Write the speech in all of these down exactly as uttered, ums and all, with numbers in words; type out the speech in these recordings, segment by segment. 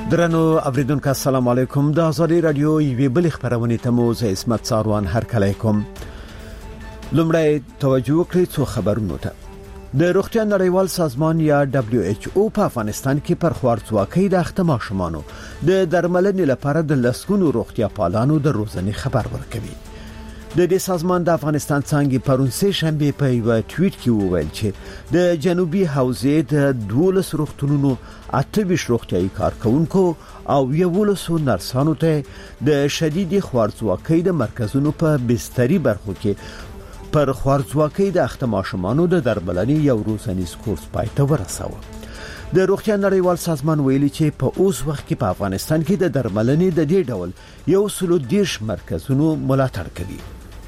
درنو اوریدونکو السلام علیکم. د ازادي رادیو یوې بل خبرونه ته مو زه اسمت ساروان هرکلی کوم. لومړی توجه وکړئ څو خبرونو ته. د روغتیا نړیوال سازمان یا دبليو ایچ او په افغانستان کې پر خوارځواکۍ د اخته ماشومانو د درملنې لپاره د لسګونو روغتیا پالانو د روزنې خبر ورکوي. د دې سازمان د افغانستان څنګه پرون سه شنبه په یو ټویټ کې وویل چې د جنوبي حوزې د دولس روغتونونو اتبیش روغتیايي کارکونکو او یولسو نرسانو ته د شدید خوارځواکۍ د مرکزونو په بستري برخو کې پر خوارځواکۍ د اخته ماشومانو د درملنې یو روزنیز کورس پای ته ورساوه. د روغتیا نړیوال سازمان ویلي چې په اوس وخت کې په افغانستان کې د درملنې د دې ډول یو سلو دیش مرکزونو ملاتړ کوي.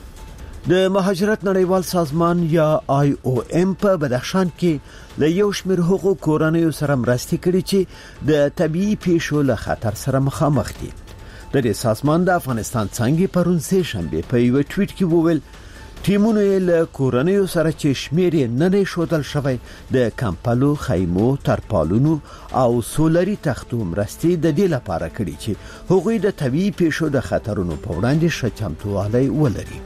د مهاجرت نړیوال سازمان یا آی او ام په بدخشان کې له یو شمېر حقوق کورنیو سره مرستې کړې چې د طبيعي پیښو له خطر سره مخامخ دي. د دې سازمان د افغانستان څنګه پرون سه شنبه په یو ټویټ کې وویل ټیمونو له کورنیو سره چې شمېر نه نه شودل شوی د کمپلو خیمو ترپالونو او سولري تختو مرستې د دې لپاره کړې چې هغوی د طبيعي پیښو د خطرونو په وړاندې ښه چمتووالی ولري.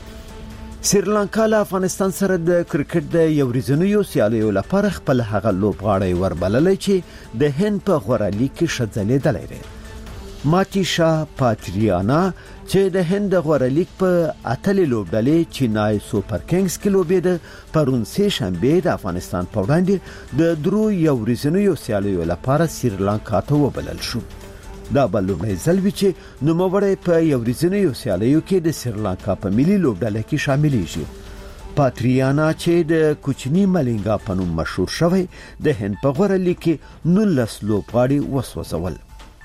سریلانکا له افغانستان سره د کرکټ د یو ورځنیو سیالیو لپاره خپل هغه لوبغاړی وربللې چې د هند په غوړه لیګ کې شځلې دلې. ماتیشا پاتریانا چې د هند د غوړه لیګ په اتلې لوبډلې چینای سوپر کینګز کې لوبېده پرون سه شنبه د افغانستان په وړاندې د درو یو ورځنیو سیالیو لپاره سریلانکا ته وبلل شو. دا بل لومړی ځل وی چې نوموړی په یو ورځنیو سیالیو کې د سریلانکا په ملي لوبډله کې شاملېږي. پاتریانا چې د کوچنی ملنګا په نوم مشهور شوی د هند په غوړه لیګ کې نولس لوبغاړي وسوځول.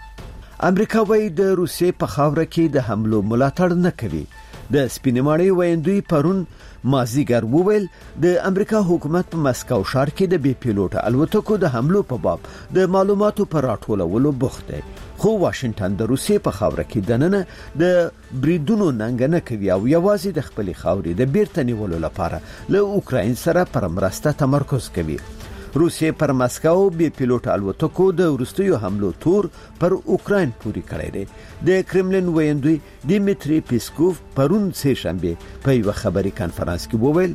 امریکا وایي د روسیې په خاوره کې د حملو ملاتړ نه کوي. د سپینماړي ویندوی پرون مازیګر وویل د امریکا حکومت په مسکو ښار کې د بي پیلوټ الوتکو د حملو په باب د معلوماتو پر راټولولو بوخت دی. خو واشنگټن د روسیې په خاوره کې دننه د بریدونو ننګ نه کوي او یوازې د خپل خاورې د بیرته نیولو لپاره له اوکراین سره پر مرسته تمرکز کوي. روسیې پر مسکو بي پیلوټ الوتکو د ورستیو حملو تور پر اوکراین پوری کړی دی. د کرملین ویندوی دیمیتری پیسکوف پرون سه شنبه په یو خبري کانفرنس کې وویل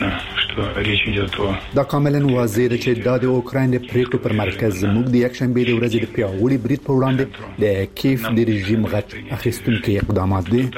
دا کاملا واضح ده چې د اوکراین د پریکړو پر مرکز زموږ د یک شنبه د ورځې د پیاوړي برید په وړاندې د کیف د رژیم غټ اخیستونکو اقدامات دي.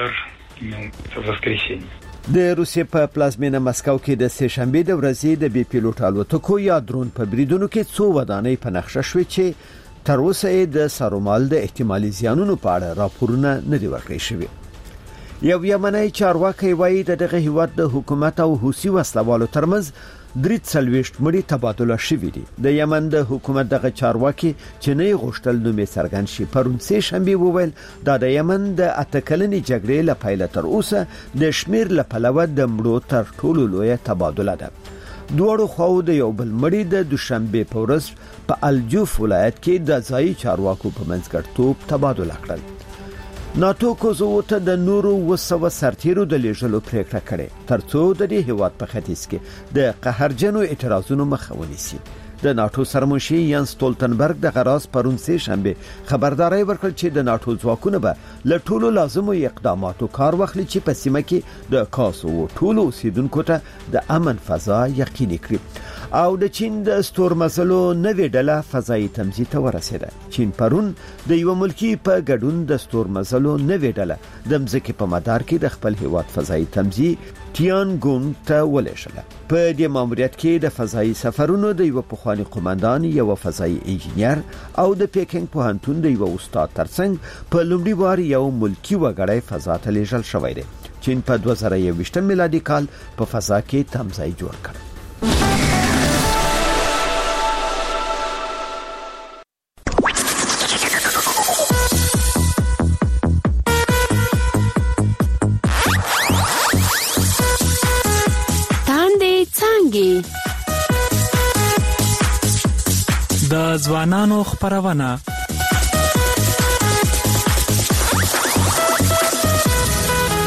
د روسیې په پلازمینه مسکو کې د سه شنبه د ورځې د بي پیلوټ الوتکو یا درون په بریدونو کې څو ودانۍ په نقشه شوې چې تر اوسه د سرومال د احتمالي زیانونو په اړه راپورونه نه دی ورکړل شوی. یو یمنی چارواکي وایي د دغه هیواد د حکومت او حوثي وسلوالو ترمنځ درې څلويشت مړي تبادله شوې دي. د یمن د حکومت دغه چارواکي چې نه غوښتل نو می څرګند شي پرون سه شنبه وویل دا د یمن د اتکلنې جګړې لپاره تر اوسه د شمیر لپاره د مړو تر ټولو لوی تبادله ده. دوړو خو د یو بل مړي د دوشنبه په ورځ په الجوف ولایت کې د ځای چارواکو په منځګړتوب تبادله کړل. ناتو کوزو ته د نورو وسو سرتیرو د لیږلو پریکړه کړې ترڅو د دې هیواد په ختیځ کې د قهرجنو اعتراضونو مخه ونیسي. د ناتو سرمنشي یان سټولټنبرګ د غراس پرون سه شنبه خبرداري ورکړ چې د ناتو ځواکونه به له ټولو لازمو اقداماتو کار واخلي چې په سیمه کې د کاسو ټولو اوسیدونکو ته د امن فضا یقیني کړي. او د چین د ستورمزلو نوې ډله فضایي تمځي ته ورسېده. چین پرون د یو ملکی په ګډون د ستورمزلو نوې ډله د مځکې په مدار کې د خپل هیواد فضایي تمځي تیانګونګ ته ولېږله. په دې ماموریت کې د فضایي سفرونو د یو پخوانی قومندان یو فضایي انجنیر او د پیکینګ پوهنتون د یو استاد ترڅنګ په لومړي وار یو ملکی وګړی فضا ته لیږل شوی دی. چین په دوه زره یوویشت میلادي کال په فضا کې تمځای جوړ کړ. د ځوانانو خبرونه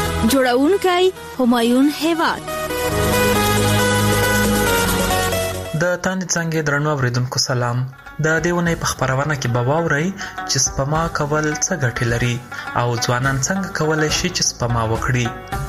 جوړونکی همایون هیواد د تاند څنګه درنو اوریدونکو سلام. د دیونه په خبرونه کې به واورئ چې سپما کول څه ګټې لري او ځوانان څنګه کولای شي چې سپما وکړي.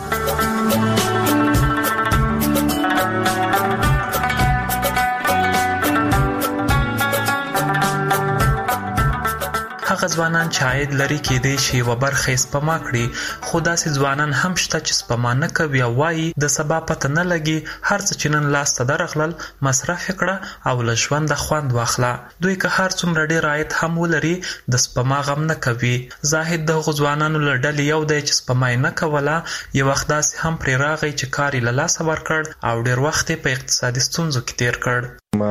هغه ځوانان چې عاید لري کېدای شي یوه برخه یې سپما کړي، خو داسې ځوانان هم شته چې سپما نه کوي او وایي د سبا پته نه لګي، هر څه چې نن لاس ته درغلل مصرف یې کړه او له ژونده خوند واخله. دوی که هر څومره ډېر عاید هم ولري د سپما غم نه کوي. زاهد د هغو ځوانانو له ډلې یو دی چې سپما یې نه کوله، یو وخت داسې هم پرې راغی چې کار یې له لاسه ورکړ او ډېر وخت یې په اقتصادي ستونزو کې تېر کړ. ما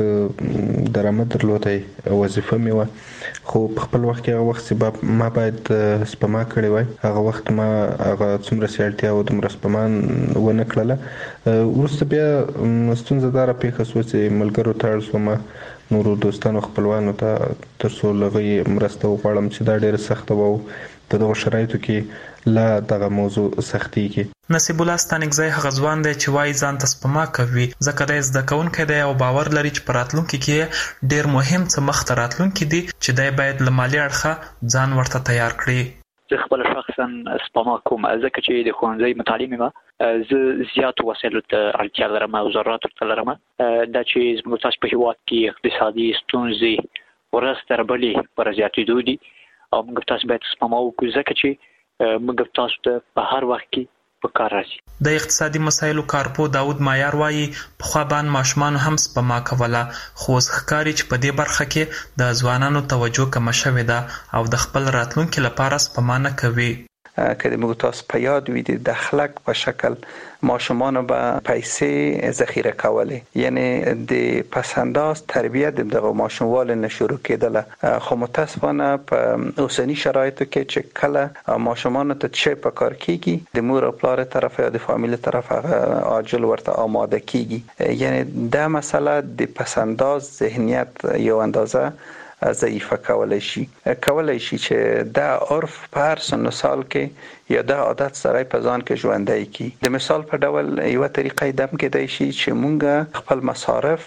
ښه درآمد درلودی، وظیفه مې وه، خو په خپل وخت کې هغه وخت چې ما باید سپما کړې وای، هغه وخت ما هغه څومره چې اړتیا وه دومره سپما ونه کړله. وروسته بیا ستونزه دا راپېښه شوه چې ملګرو ته اړ شوم، نورو دوستانو خپلوانو ته، تر څو له هغوی مرسته وغواړم چې دا ډېره سخته وه او په دغو شرایطو کې لا دغه موضوع سختېږي. نصیب الله ستانکزی هغه ځوان دی چې وایي ځان ته سپما کوي ځکه دی زده کوونکی دی او باور لري چې په راتلونکي کې ډېر مهم څه مخته راتلونکي دي چې دی باید له مالي اړخه ځان ورته تیار کړي. زه خپل شخصا سپما کوم ځکه چې د ښوونځي متعلم یم، زه زیاتو وسایلو ته اړتیا لرم او ضروراتو ته لرم. دا چې زموږ تاسو په هېواد کې اقتصادي ستونزې ورځ تر بلې پر زیاتېدو دي او موږ تاسو باید سپما وکړو ځکه چې موږ تاسو ته په هر وخت کې په کار راځي. د اقتصادي مسایلو کارپو داود مایار وایي پخوا باندې ماشومانو هم سپما کوله، خو اوس ښکاري چې په دې برخه کې د ځوانانو توجه کمه شوې ده او د خپل راتلونکي لپاره سپما نه کوي. که د موږ تاسو په یاد وي د دخلک په شکل ماشومانو به پیسې ذخیره کولې، یعنی د پسنداز تربیه د دغه ماشوموالو نه شروع کېدله، خو متاسفانه په اوسني شرایطو کې چې کله ماشومانو ته څه په کار کېږي د مور او پلار طرفه یا د فامیل طرفه هغه عاجل ورته آماده کېږي. یعنی دا مسله د پسنداز ذهنیت یو اندازه ضعیفه کولای شي کولای شي چې دا عرف په هر سن و سال کې یا دا عادت سره په ځان کې ژوندی کی. د مثال په ډول یو طریقې دم کېدای شي چې مونږ خپل مصارف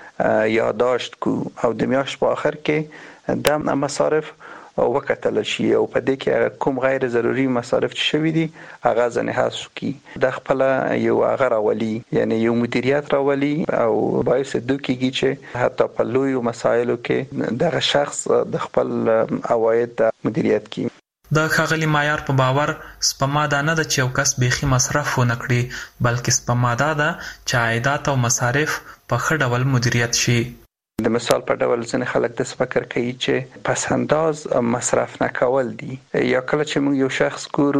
یادداشت کو او د میاشت په آخر کې د مصارف وکتل شي او په دې کې کوم غیر ضروري مصارف چې شوي دي هغه ځنې حذف کی. د خپل یو هغه راولي، یعنی یو مدیریت راولي او باعث دوی کېږي چې حتی په لویو مسایلو کې دغه شخص د خپل عواید مدیریت کوي. د ښاغلي مایار په باور سپما دا نه ده چې یو کس بیخي مصرف ونه کړي، بلکې سپما دا ده چې عایدات او مصارف په ښه ډول مدیریت شي. د مثال په ډول ځینې خلک داسې فکر کوي چې پسنداز مصرف نه کول دي، یا کله چې موږ یو شخص ګورو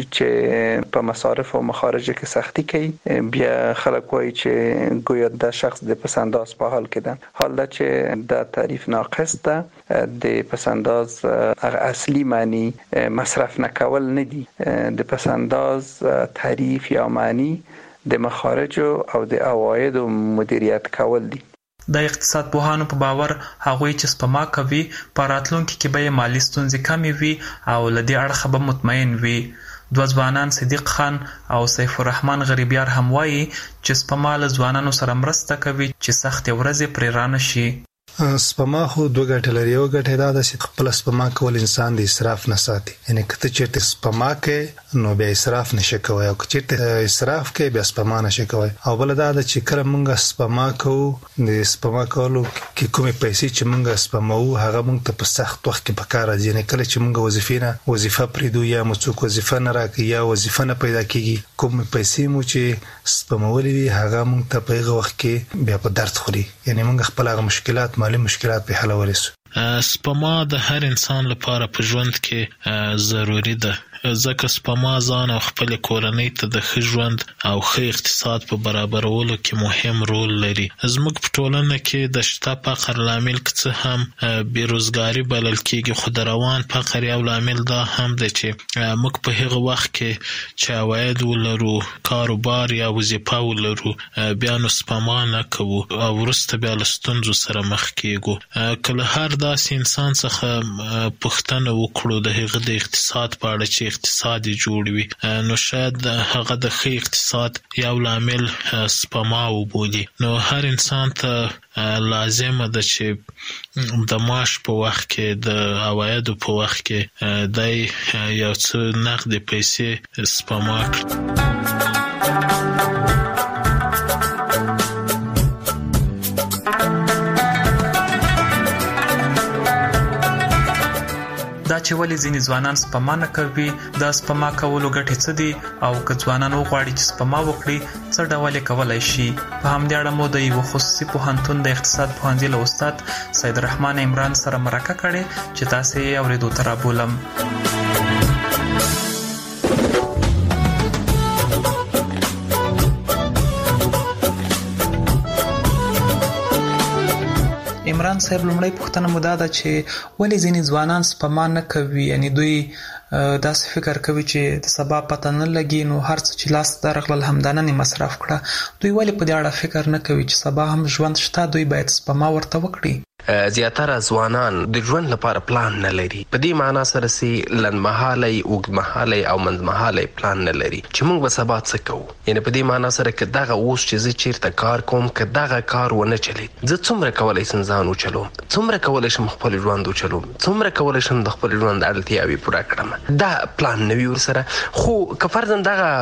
چې په مصارف او مخارجو کې سختی کوي بیا خلک وایي چې ګویا دا شخص د پسنداز په حال کې ده، حال دا چې دا تعریف ناقص ده. د پسنداز اصلي معنی مصرف نه کول نه دي، د پسنداز تعریف یا معنی د مخارجو او د عوایدو مدیریت کول دي. د اقتصاد پوهانو په باور هغوی چې سپما کوي په راتلونکي کې به یې مالي ستونزې کمې وي او له دې اړخه به مطمئن وي. دوه ځوانان صدیق خان او سیف الرحمن غریبیار هم وایي چې سپما له ځوانانو سره مرسته کوي چې سختې ورځې پرې رانه شي. سپما خو دوه ګټې لري. یو ګټه دا ده چې خپل سپما کول انسان د اسراف نه ساتي، یعنی که ته چېرته سپما کوې نو بیا اسراف نشي کوی او که چېرته اسراف کوې بیا سپما نشي کوی. او بله دا ده چې کله موږ سپما کوو د سپما کولو کې کومې پیسې چې موږ سپموو هغه موږ ته په سخت وخت کې په کار راځي. یعنی کله چې موږ وظیفې نه وظیفه پرېږدو یا مو څوک وظیفه نه راکوي یا وظیفه نه پیدا کېږي، کومې پیسې مو چې سپمولې وي هغه موږ ته په هغه وخت کې بیا په درد خوري، یعنی موږ خپل هغه مشکلات مالي مشکلات په حلولی سو. سپما د هر انسان لپاره په ژوند کې ضروری ده، ځکه سپما ځان او خپل کورنۍ ته د ښه ژوند او ښه اقتصاد په برابرولو کې مهم رول لري. زموږ په ټولنه کې د شته فقر لامل که څه هم بیروزګاري بلل کېږي، خو د روان فقر یو لامل دا هم دی چې موږ په هغه وخت کې چې عواید ولرو، کاروبار یا وظیفه ولرو، بیا نو سپما نه کوو او وروسته بیا له ستونزو سره مخ کېږو. که له هر داسې انسان څخه پوښتنه وکړو د هغه د اقتصاد په اړه چې اقتصاد جوړ وي، نو شاید هغه د ښه اقتصاد یو لامل سپما وبولي. نو هر انسان ته لازمه ده چې د معاش په وخت کې، د عوایدو په وخت کې دی یو څه نقد پیسې سپما کړي. دا چې ولې ځینې ځوانان سپما نه کوي، دا سپما کولو ګټې څه دي، او که ځوانان وغواړي چې سپما وکړي څه ډول یې کولی شي. په همدې اړه مو د یوه خصوصي پوهنتون د اقتصاد پوهنځي له استاد سید رحمان عمران سره مرکه کړې چې تاسې یې اورېدو ته رابولم. عمران صاحب، لومړی پوښتنه مو دا ده چې ولې ځینې ځوانان سپما نه کوي؟ یعنی دوی داسې فکر کوي چې د سبا پته نه لګي، نو هر څه چې لاس ته راغلل همدا نن مصرف کړه. دوی ولې په دې اړه فکر نه کوي چې سبا هم ژوند شته، دوی باید سپما ورته وکړي؟ زیاتره ځوانان د ژوند لپاره پلان نه لري. په دې معنا سره چې لنډمهالی، اوږدمهالی او منځمهالی پلان نه لري چې موږ به سبا څه کوو. یعنی په دې معنا سره که دغه اوس چې زه چیرته کار کوم، که دغه کار ونه چلید، زه څومره کولی شم ځان وچلوم، څومره کولی شم خپل ژوند وچلوم، څومره کولی شم د خپل ژوند اړتیاوې پوره کړم. دا پلان نه وي ورسره. خو که فرضاً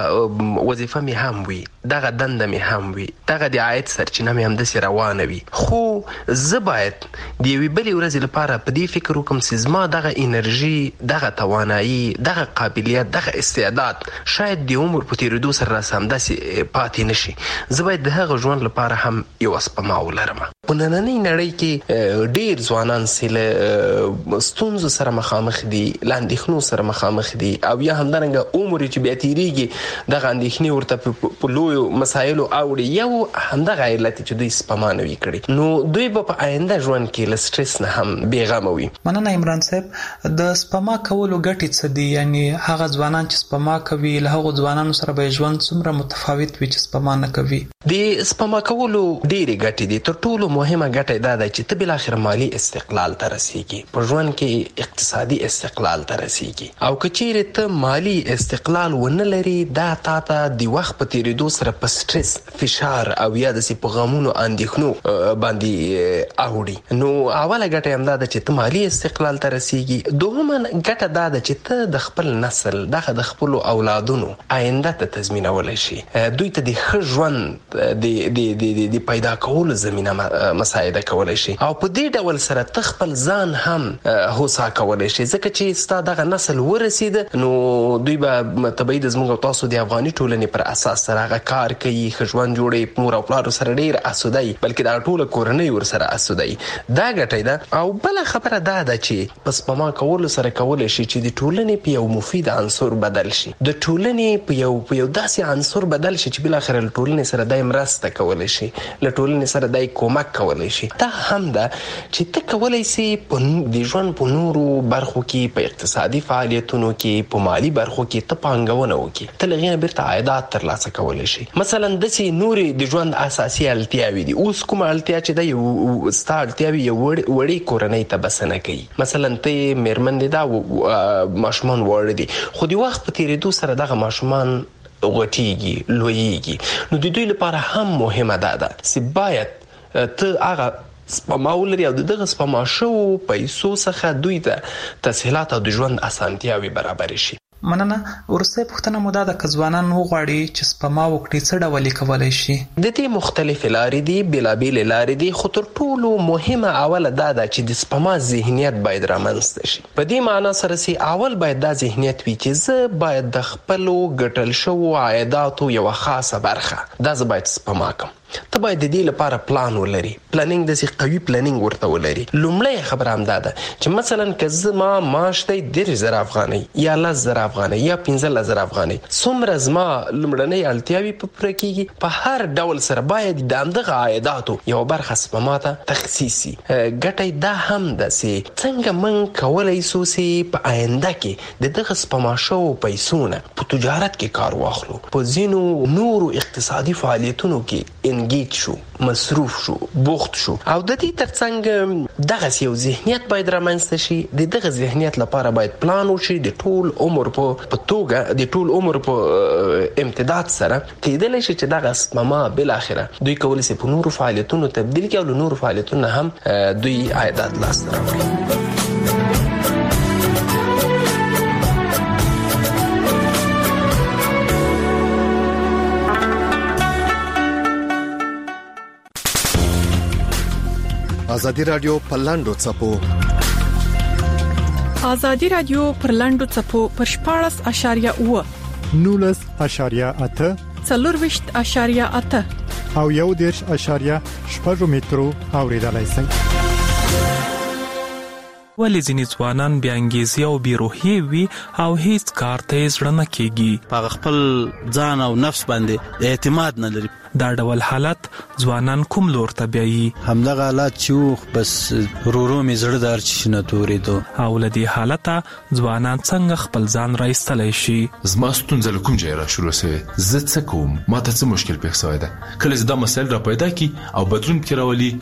دغه وظیفه مې هم وي، دغه دنده مې هم وي، دغه د عاید سرچینه مې همداسې روانه وي، خو زه باید د یوې بلې ورځې لپاره په دې فکر وکړم چې زما دغه انرژي، دغه توانایي، دغه قابلیت، دغه استعداد شاید د عمر په تېرېدو سره راسه همداسې پاتې نه شي. زه باید د هغه ژوند لپاره هم یوه سپما ولرم. په نننۍ نړۍ کې ډېر ځوانان چې له ستونزو سره مخامخ دي، له اندېښنو سره مخامخ دي، او یا همدارنګه عمر چې بیا تېرېږي دغه اندېښنې ورته په لویو مسایلو اوړي. یو همدغه علت چې دوی سپما نه وي کړې، نو دوی به په آینده ژوند کې له سټرس نه هم بېغمه وي. مننه عمران صاحب. د سپما کولو ګټې څه دي؟ یعنی هغه ځوانان چې سپما کوي له هغو ځوانانو سره به ژوند څومره متفاوت وي چې سپما نه کوي؟ د سپما کولو ډېرې ګټې دي. تر ټولو مهمه ګټه دا ده چې ته بالاخره مالي استقلال ته رسېږي، په ژوند کې اقتصادي استقلال ته رسېږي. او که چیرې ته مالي استقلال ونه لري، دا تا ته د وخت په تېرېدو سره په سټرس، فشار او یا داسې په غمونو، اندېښنو باندې اوړي. نو اوله ګټه هم دا ده چې ته مالي استقلال ته رسېږي. دوهمه ګټه دا ده چې ته د خپل نسل، دغه د خپلو اولادونو آینده ته تضمینولی شي، دوی ته د ښه ژوند د پیدا کولو زمینه مساعده کولی شي. او په دې ډول سره ته خپل ځان هم هوسا کولی شي، ځکه چې ستا دغه نسل ورسېده نو دوی به طبیعي د زموږ او تاسو د افغاني ټولنې پر اساس سره هغه کار کوي، ښه ژوند جوړوي، مور او پلارو سره ډېر اسوده وي، بلکې دغه ټوله کورنۍ ورسره اسوده وي. دا ګټه ده. او بله خبره دا ده چې په سپما کولو سره کولی شي چې د ټولنې په یو مفید عنصر بدل شي، د ټولنې په یو په یو داسې عنصر بدل شي چې بالاخره له ټولنې سره دای مرسته کولی شي، له ټولنې سره دای کومک کولی شي. دا هم ده چې ته کولی شي د ژوند په نورو برخو کې، په اقتصادي فعالیتونو کې، په مالي برخو کې ته پانګونه وکړي، ته له هغې نه بیرته عایدات ترلاسه کولی شي. مثلا داسې نورې د ژوند اساسي اړتیاوې دي. اوس کومه اړتیا چې ده یو ستا اړتیاوې یو وړې کورنۍ ته بسنه کوي. مثلا ته مېرمن دې دا ماشومان واړه دي، خو د وخت په تېرېدو سره دغه ماشومان غټېږي، لویېږي. نو د دوی لپاره هم مهمه دا ده چې باید ته هغه سپما ولري او دغه سپما شوو پیسو څخه دوی ته تسهیلات او د ژوند اسانتیاوې برابرې شي. مننه. وروستۍ پوښتنه مو دا ده، که ځوانان وغواړي چې سپما وکړي څه ډول یې کولی شي؟ د دې مختلفې لارې دي، بېلابېلې لارې دي، خو تر ټولو مهمه اوله دا ده چې د سپما ذهنیت باید رامنځته شي. په دې معنا سره چې اول باید دا ذهنیت وي چې زه باید د خپلو ګټل شوو عایداتو یوه خاصه برخه دا زه باید سپما کړم. ته باید د دې لپاره پلان ولري، پلانینګ داسې قوي پلانینګ ورته ولري. لومړی خبره هم دا ده چې مثلا که زما معاش دی دېرش زره افغانۍ یا لس زره افغانۍ یا پنځلس زره افغانۍ، څومره زما لومړنۍ اړتیاوې په پوره کېږي، په هر ډول سره باید د همدغه عایداتو یوه برخه سپما ته تخصیص شي. ګټه دا هم ده چې څنګه موږ کولی شو چې په آینده کې د دغه سپما شوو پیسو نه په تجارت کې کار واخلو، په ځینو نورو اقتصادي فعالیتونو کې انګیج شو، مصروف شو، بوخت شو. او د دې ترڅنګ دغه یو ذهنیت باید رامنځته شي. د دغه ذهنیت لپاره باید پلان وشي د ټول عمر په توګه، د ټول عمر په امتداد سره کېدلی شي چې دغه سپما بل اخره دوی کولی شي په نورو فعالیتونو تبدیل کړي او له نورو فعالیتونو هم دوی عایدات لاسته راوړي. ازادي رادیو پر لاندو څپو ازادي رادیو پر لاندو څپو پر شپاړس اشاریه اوه نولس اشاریه اته څلورویشت اشاریه اته او یو دیرش اشاریه شپږ مترو اوریدلای شئ. ولې ځینې ځوانان بې انګیزې او بې روحیې وي او هیڅ کار ته یې زړه نه کېږي، په خپل ځان او نفس باندې اعتماد نه لري. دا ډول حالت ځوانان کوم لور ته بیایي؟ همدغه حالت چې بس رورو مې زړه دار چې نه تورېدو. او له دې حالته ځوانان څنګه خپل ځان راایستلی شي؟ زما ستونزه له کوم ځای را شروع سوې، زه څه کوم، ما ته څه مشکل پېښ سوی ده. کله چې دا مسایل را پیدا کړي او بدلون پکې راولي،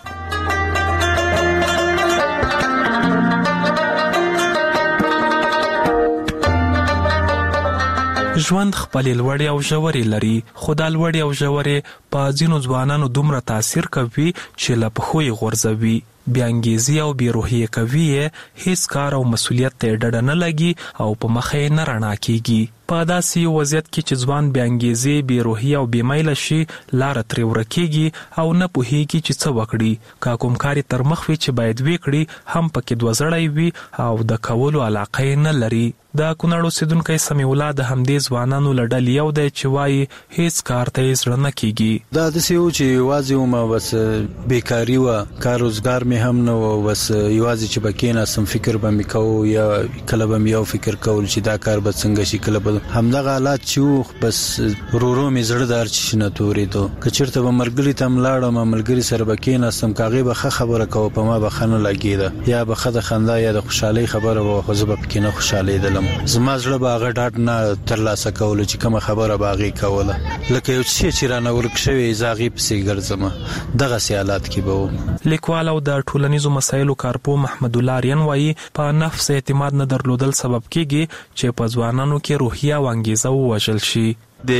ژوند خپل لوړې او ژورې لري، خو دا لوړې او ژورې په ځینو ځوانانو دومره تاثیر کوي چې له پښو یې غورځوي. بې انګیزې او بې روحیې کوي یې، هیڅ کار او مسؤلیت ته یې ډډه نه لګي او په مخه یې نه رڼا کېږي. په داسې یو وضعیت کې چې ځوان بې انګیزې، بې روحیې او بې میله شي، لاره ترې ورکېږي او نه پوهېږي چې څه وکړي. که کوم کار یې تر مخ وي چې باید ویې کړي، هم پکې دوزړی وي او د کولو علاقه یې نه لري. د کونړ اوسېدونکی سمیع الله د همدې ځوانانو له ډلې یو دی چې وایي هیڅ کار ته یې زړه نه کېږي. دا داسې و چې یوازې وم، بس بېکاري وه، کار روزګار مې هم نه و، بس یوازې چې به کېناستم فکر به مې کوو، یا کله به مې یو فکر کول چې دا کار به څنګه شي، کله به همدغه حالات چې و، بس رورو مې زړه دار چې نه تورېدو. که چېرته به ملګري ته هم لاړم، ملګري سره به کېناستم، که هغې به ښه خبره کوه، په ما به ښه نه لګېده، یا به ښه د خندا یا د خوشحالۍ خبره وه، خو زه به پکې نه خوشحالېدلم. زما زړه به هغه ډاډ نه ترلاسه کوله چې کومه خبره به هغې کوله، لکه یو څه چې رانه ورک شوی زه هغې پسې ګرځم. دغسې حالات کې به و. لیکوال او د ټولنیزو مسایلو کارپوه محمد الله آریان وایي په نفس اعتماد نه درلودل سبب کېږي چې په ځوانانو کې روحیه او انګیزه ووژل شي.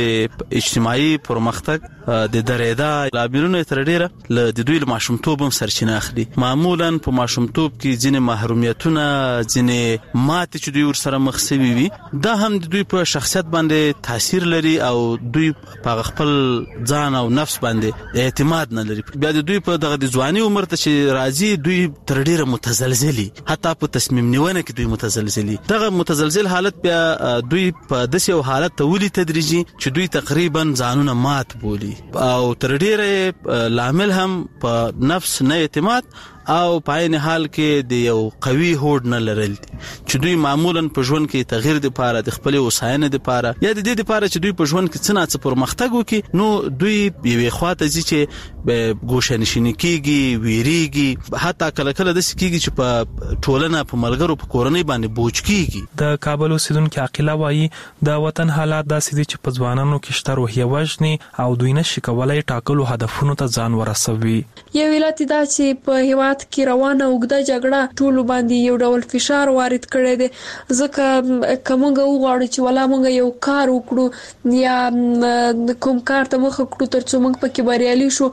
د اجتماعي پرمختګ د درېدا لاملونه تر ډیره له د دوی له ماشومتوب هم سرچینه اخلي. معمولا په ماشومتوب کې ځینې محرومیتونه، ځینې ماتې چې دوی ورسره مخ شوي وي، دا هم د دوی په شخصیت باندې تاثیر لري او دوی په خپل ځان او نفس باندې اعتماد نه لري. بیا د دوی په دغه د ځواني عمر ته چې راځي، دوی تر ډیره متزلزلي، حتی په تصمیم نیونه کې دوی متزلزلي. دغه متزلزل حالت بیا دوی په داسې یو حالت ته ولي تدریجي چې دوی تقریبا ځانونه مات بولي او تر ډیره لامل هم په نفس نه اعتماد او په عین حال کې د یو قوي هوډ نه لرل دي چې دوی معمولا په ژوند کې تغییر د پاره، د خپل وساینې د پاره، یا د دې د پاره چې دوی په ژوند کې څه نه څه پرمختګ وکړي، نو دوی یوې خواته ځي چې ګوشه نشیني کېږي، ویریږي، حتی کله کله داسې کېږي چې په ټولنه، په ملګرو، په کورنۍ باندې بوج کېږي. د کابل اوسېدونکي عاقله وایي د وطن حالات داسې دي چې په ځوانانو کې شته روحیه وژني او دوی نشي کولی ټاکلو هدفونو ته ځان ورسوي. یو علت دا چې په هیواد کې روانه اوږده جګړه ټولو باندې یو ډول فشار وارد کړی دی، ځکه که موږ وغواړو چې ولا موږ یو کار وکړو یا کوم کار ته مخه کړو تر څو موږ پکې بریالي شو،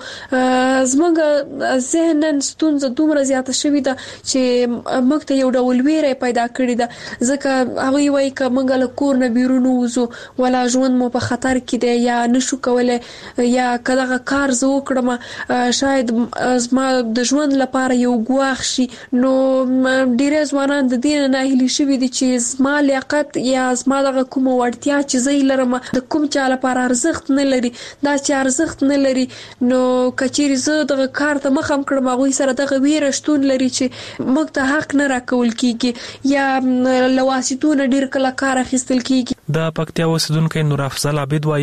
زموږ ذهنن ستونزه دومره زیاته شوې ده چې موږ ته یو ډول ویره پیدا کړې ده، ځکه هغوی وایي که موږ له کور نه بیرون ووځو ولا ژوند مو په خطر کې دی، یا نشو کولی، یا که دغه کار زه وکړم شاید زما د ژوند لپاره یو ګواښ شي. نو ډېری ځوانان د دې نه ناهیلي شوي دي چې زما لیاقت یا زما دغه کومه وړتیا چې زه یې لرم د کوم چا لپاره ارزښت نه لري. دا چې ارزښت نه لري، نو که چیرې زه دغه کار ته مخه هم کړم، هغوی سره دغه ویره شتون لري چې موږ ته حق نه راکول کېږي یا له واسطو نه ډېر کله کار اخیستل کېږي. د پکتیا اوسېدونکی نور افضل عابد وایي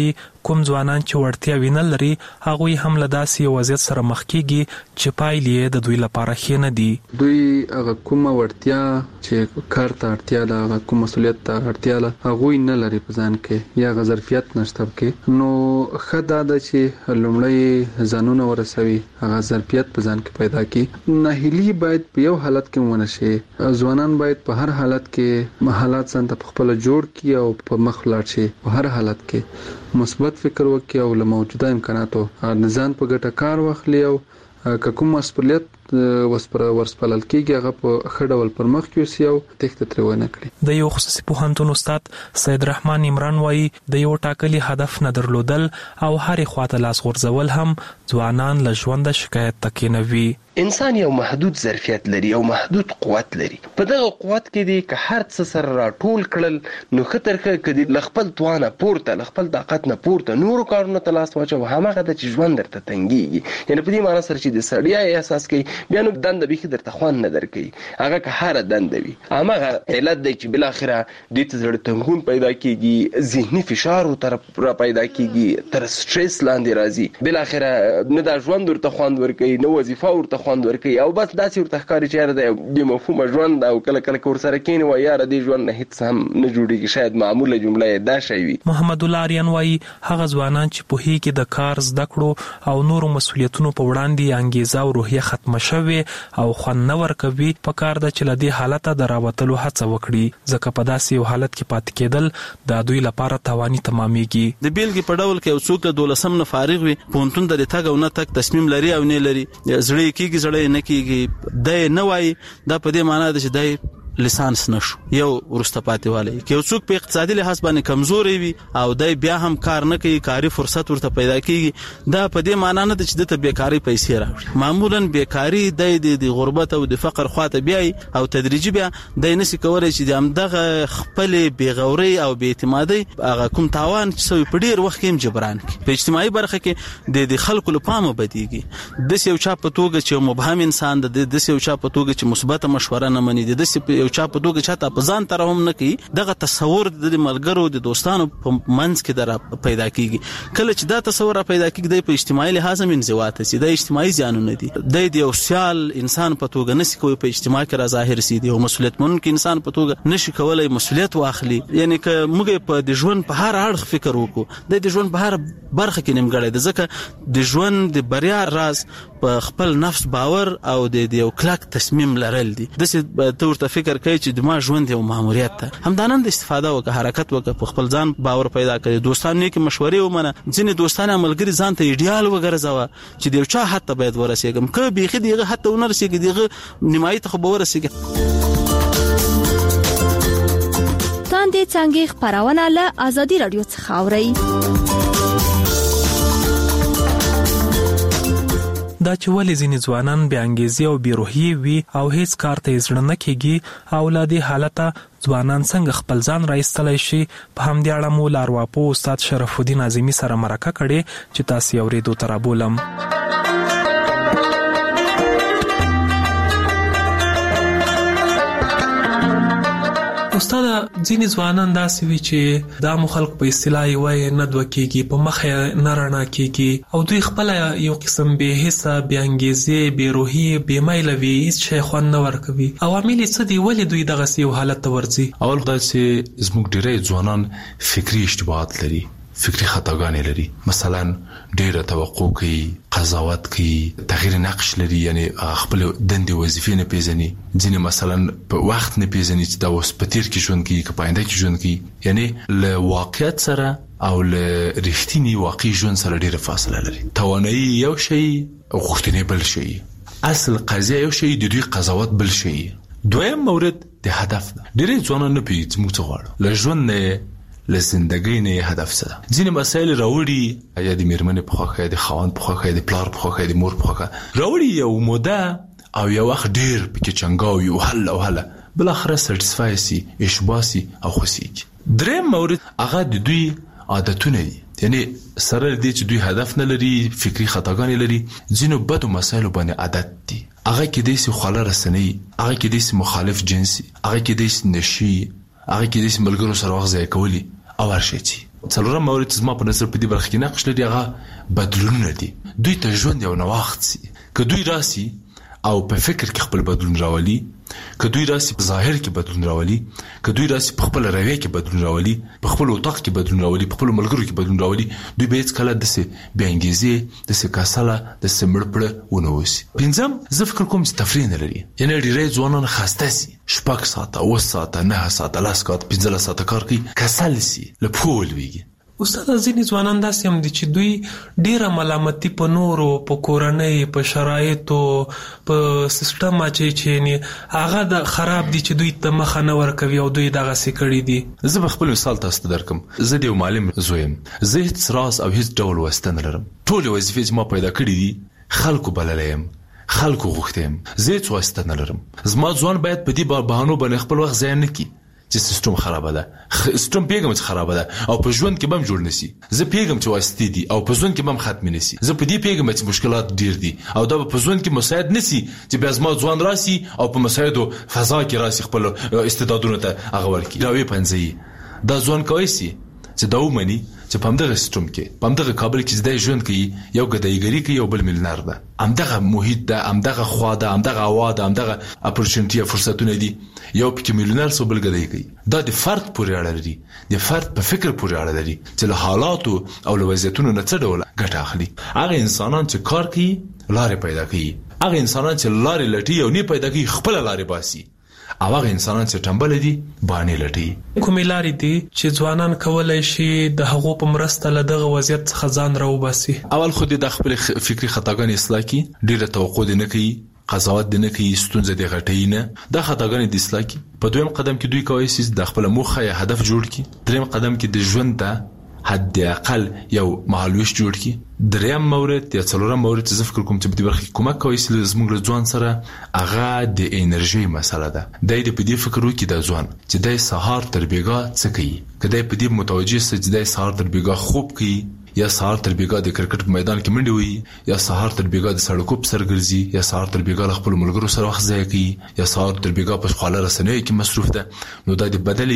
کوم ځوانان چې وړتیا وینل لري هغوی هم له داسې یو وضعیت سره مخ کیږي چې پایلې د دوی لپاره ښې نه دي. دوی هغه کومه وړتیا چې کار ته اړتیا ده، هغه کوم مسؤلیت ته اړتیا ده، هغوی نه لري په ځان کې یا هغه ظرفیت نشته کې. نو ښه دا ده چې لومړی ځانونه ورسوي، هغه ظرفیت په ځان کې پیدا کړي. ناهیلي باید په یو حالت کې ونه شي. ځوانان باید په هر حالت کې حالات ځان ته په خپل جوړ کړي او په مخ لاړ شي. په هر حالت کې مثبت فکر وکړي او له موجوده امکاناتو ځان په ګټه کار واخلي او که کوم مسؤلیت وسپره ورسپلل کېږي هغه په ښه ډول پر مخ یوسي او تېښته ترې ونه کړي. د یو خصوصي پوهنتون استاد سید رحمان عمران وایي د یو ټاکلي هدف نه درلودل او هرې خواته لاس غورځول هم ځوانان له ژونده شکایت ته کېنوي. انسان یو محدود ظرفیت لري او محدود قوت لري. په دغه قوت کې دی که هر څه سره راټول کړل نو ښه تر ښه که دی له خپل توانه پورته له خپل طاقت نه پورته نورو کارونو ته لاس واچوه، هماغه ده چې ژوند درته تنګېږي. یعنې په دې معنا سره چې د ستړیا احساس کوي بیا نو دنده بیخي درته خوند نه درکوي، هغه که هره دنده وي. هماغه علت دی چې بالاخره دې ته زړه تنګون پیدا کېږي، ذهني فشار ورته را پیدا کېږي، تر سټرس لاندې راځي. بالاخره نه دا ژوند ورته خوند ورکوي، نه وظیفه ورته خوند ورکوي او بس داسې ورته ښکاري چې یاره د بې مفهومه ژوند او کله کله که ورسره کښېني وایي یاره دې ژوند نه هېڅ هم نه جوړېږي. شاید معموله جمله یې دا شی وي. محمد الله آریان وایي هغه ځوانان چې پوهېږي د کار زده کړو او نورو مسؤلیتونو په وړاندې انګیزه او روحیه ختمه شوې او خوند نه ورکوي، په کار ده چې له دې حالته د راوتلو هڅه وکړي، ځکه په داسې یو حالت کې پاتې کېدل د دوی لپاره تاواني تمامېږي. د بیلګې په ډول کې یو څوک له دولسم نه فارغ وي، پوهنتون ته د تګ او نه تګ تصمیم لري او نه لري، زړه یې کېږي زړه نه کېږي، دی نه وایي، دا په دې معنا ده چې دی لسانس نشو یو ورسته پاتې والی. که یو څوک په اقتصادي لحاظ باندې کمزوري وي او دی بیا هم کار نه کوي، کاري فرصت ورته پیدا کېږي، دا په دې معنا نه ده چې دته بیکاري پیسې راوړي. معمولا بیکاري دی د غربت او د فقر خواته بیایي او تدریجي بیا دی نشي کولی چې د همدغه خپلې بېغورۍ او بېاعتمادۍ هغه کوم تاوان چې سوی په ډېر وخت کې هم جبران کړي. په اجتماعي برخه کې د خلکو له پامه بدېږي. داسې یو چا په توګه چې مبهم انسان ده، داسې یو چا په توګه چې مثبته مشوره نه مني، داسې یو چا په توګه چاته په ځان تر هم نه کوي، دغه تصور د ملګرو د دوستانو په منځ کې در پیدا کیږي. کله چې دا تصور پیدا کیږي د په اجتماعي لحاظ هم انزوا ته سي، د اجتماعي زیانونه دي. د یو سیال انسان په توګه نشي کوي په اجتماع کې را ظاهر سي، د مسؤلیت منونکي انسان په توګه نشي کولای مسؤلیت واخلي. یعنی که موږ په د ژوند په هر اړخ فکر وکړو، د ژوند په هر برخه کې نیمګړی ده، ځکه د ژوند د بریا راز په خپل نفس باور او د یو کلک تصمیم لرل دي. داسې ته ورته فکر کوي چې د ما ژوند یو ماموریت ده، همدانن د استفاده وکړه، حرکت وکړه، په خپل ځان باور پیدا کړي، دوستان نیکې مشورې ومنه، ځینې دوستان ملګري ځان ته ایډیال وګرځوه چې د یو چا حد ته باید ورسېږم، که بیخي دغه حد ته ونه رسېږي دغه نیمایي ته خو به ورسېږي. تاندې څانګې خپرونه له ازادي راډیو څخه اورئ. دا چې ولې ځینې ځوانان بې انګیزې او بې روحیې وي او هیڅ کار ته یې زړه نه کېږي او له دې حالته ځوانان څنګه خپل ځان راایستلی شي، په همدې اړه مو له ارواپوه استاد شرف الدین اعظمي سره مرکه کړې چې تاسې یې اورېدو ته رابولم. استاد ځینې ځوانان داسې وي چې دا مو خلک په اصطلاح یې وایي نه دوه کېږي، په مخ یې نه رڼا کېږي او دوی خپله یو قسم بې حسه، بې انګیزې، بې روحي، بې میله وي، هېڅ شی خوند نه ورکوي. عوامل یې څه دي؟ ولې دوی دغسې یو حالت ته ورځي؟ اول خدای چې زموږ ډېری ځوانان فکري اشتباهات لري، فکری خطاګانې لري. مثلا ډېره توقع کوي، قضاوت کوي، تغییر نقش لري، یعنی خپل دندې وظیفې نه پیژني. ځینې مثلا په وخت نه پیژني چې دا اوس په تیر کې ژوند کوي که په آینده کې ژوند کوي. یعنی له واقعیت سره او له رښتیني واقعي ژوند سره ډېره فاصله لري. توانایي یو شی، غوښتنې بل شی، اصل قضیه یو شی، د دوی قضاوت بل شی. دویم مورد د هدف ده. ډېری ځوانان نه پوهېږي چې موږ څه غواړو له ژوند نه، له زندګۍ نه هدف څه ده. ځینې مسایل راوړي، یا د میرمنې په خوښه، د خاوند په خوښه، د پلار په خوښه، د مور په خوښه راوړي، یو موده او یو وخت ډېر پکې چنګاوي او هله او هله بالاخره سټسفای سي، اشباه سي او خوښېږي. دریم مورد هغه د دوی عادتونه دي، یعنی سره دې چې دوی هدف نه لري، فکری خطاګانې لري، ځینو بدو مسایلو باندې عادت دي. هغه کېدای سي خواله رسنۍ، هغه کېدای سي مخالف جنسي، هغه کېدای سي نشي، هغه کېدای سي ملګرو سره وخت ضایع کولی او هر شی چې څلورم مورد زما په نظر په دې برخه کې نقش لري هغه بدلونونه دي. دوی ته ژوند یو نوښت سي، که دوی راسي او په فکر کې خپل بدلون راولي، که دوی راسي په ظاهر کې بدلون راولي، که دوی راسي په خپل رویه کې بدلون راولي، په خپل اتاق کې بدلون راولي، په خپل ملګرو کې بدلون راولي، دوی به هیڅ کله داسې بې انګیزې، داسې کسله، داسې مړپړه ونه اوسي. پنځم، زه فکر کوم چې تفریح نه لري، یعنې ډېری ځوانان خسته سي، شپږ ساعته، اوه ساعته، نهه ساعته، لس ساعته، پنځلس ساعته کار کوي، کسل سي، له پښو ولوېږي. استاد ځینې ځوانان داسې هم دي چې دوی ډیره ملامتي په نورو، په کورنۍ، په شرایطو، په سیستم اچوي چې هغه د خراب دي چې دوی ته مخه نه ورکوي او دوی دغسې کړي دي. زه به خپل مثال تاسو ته درکم. زه د یو معلم زوی یم. زه هېڅ راز او هېڅ ډول واسطه نه لرم. ټولې وظیفې چې ما پیدا کړي دي خلکو بللی یم، خلکو غوښتی یم. زه هېڅ واسطه نه لرم. زما ځوان باید په دې بهانو باندې خپل وخت ضایع نه کړي چې سیستم خرابه ده. سیستم پیغام چې خرابه ده او په ژوند کې به هم جوړ نسی. زه پیغام چې واسطې دي او په ژوند کې به هم ختم نسی. زه په دې پیغام چې مشکلات ډیر دي او دا په ژوند کې مساعد نسی چې بیا زما ځوان راسي او په مساعدو فضا کې راسي خپل استعدادونه ته هغه ورکړي. دا وی پنځه دا ځوان کوي چې دا ومني چې په همدغه سیستم کې، په همدغه کابل کې زده ژوند کوي، یو ګدایګري کوي، یو بل ملنار ده، همدغه محیط ده، همدغه خوا ده، همدغه هوا ده، همدغه اپورچونټي یا فرصتونه دي، یو پکې ملنار سو بل ګدای کوي. دا د فرد پورې اړه لري، د فرد په فکر پورې اړه لري چې له حالاتو او له وضعیتونو نه څه ډول ګټه اخلي. هغه انسانان چې کار کوي لارې پیدا کوي، هغه انسانان چې لارې لټي او نه پیدا کوي خپل لارې باسي، او هغه انسانان چې ټمبل دي باندې لټي. کومې لارې دي چې ځوانان کولای شي د هغو په مرسته له دغه وضعیت څخه ځان راوباسي؟ اول خو د خپل فکری خطاګانې اصلاح کړي، ډېره توقع دې نه کوي، قضاوت دې نه کوي، ستونزه دې غټوي نه، دا خطاګانې دې اصلاح کړي. په دویم قدم کې دوی کولی شي د خپل موخه یا هدف جوړ کړي. دریم قدم کې د ژوند ته حد اقل یو مهالویش جوړ کړي. دریم مورد یا څلورم مورد چې زه فکر کوم چې په دې برخه کې کومک کوي چې زموږ له ځوان سره هغه د انرژي مسله ده. دی د په دې فکر وکړي د ځوان چې دی سهار تر بېګا څه کوي، که دی په دې متوجه سي چې دی سهار تر بېګا خوب کوي، یا سهار تر بېګا د کرکټ په میدان کې منډې وهي، یا سهار تر بېګا د سړکو په سر ګرځي، یا سهار تر بېګا له خپلو ملګرو سره وخت ضایع کوي، یا سهار تر بېګا په خواله رسنیو کې مصروف ده، نو دا د بدلې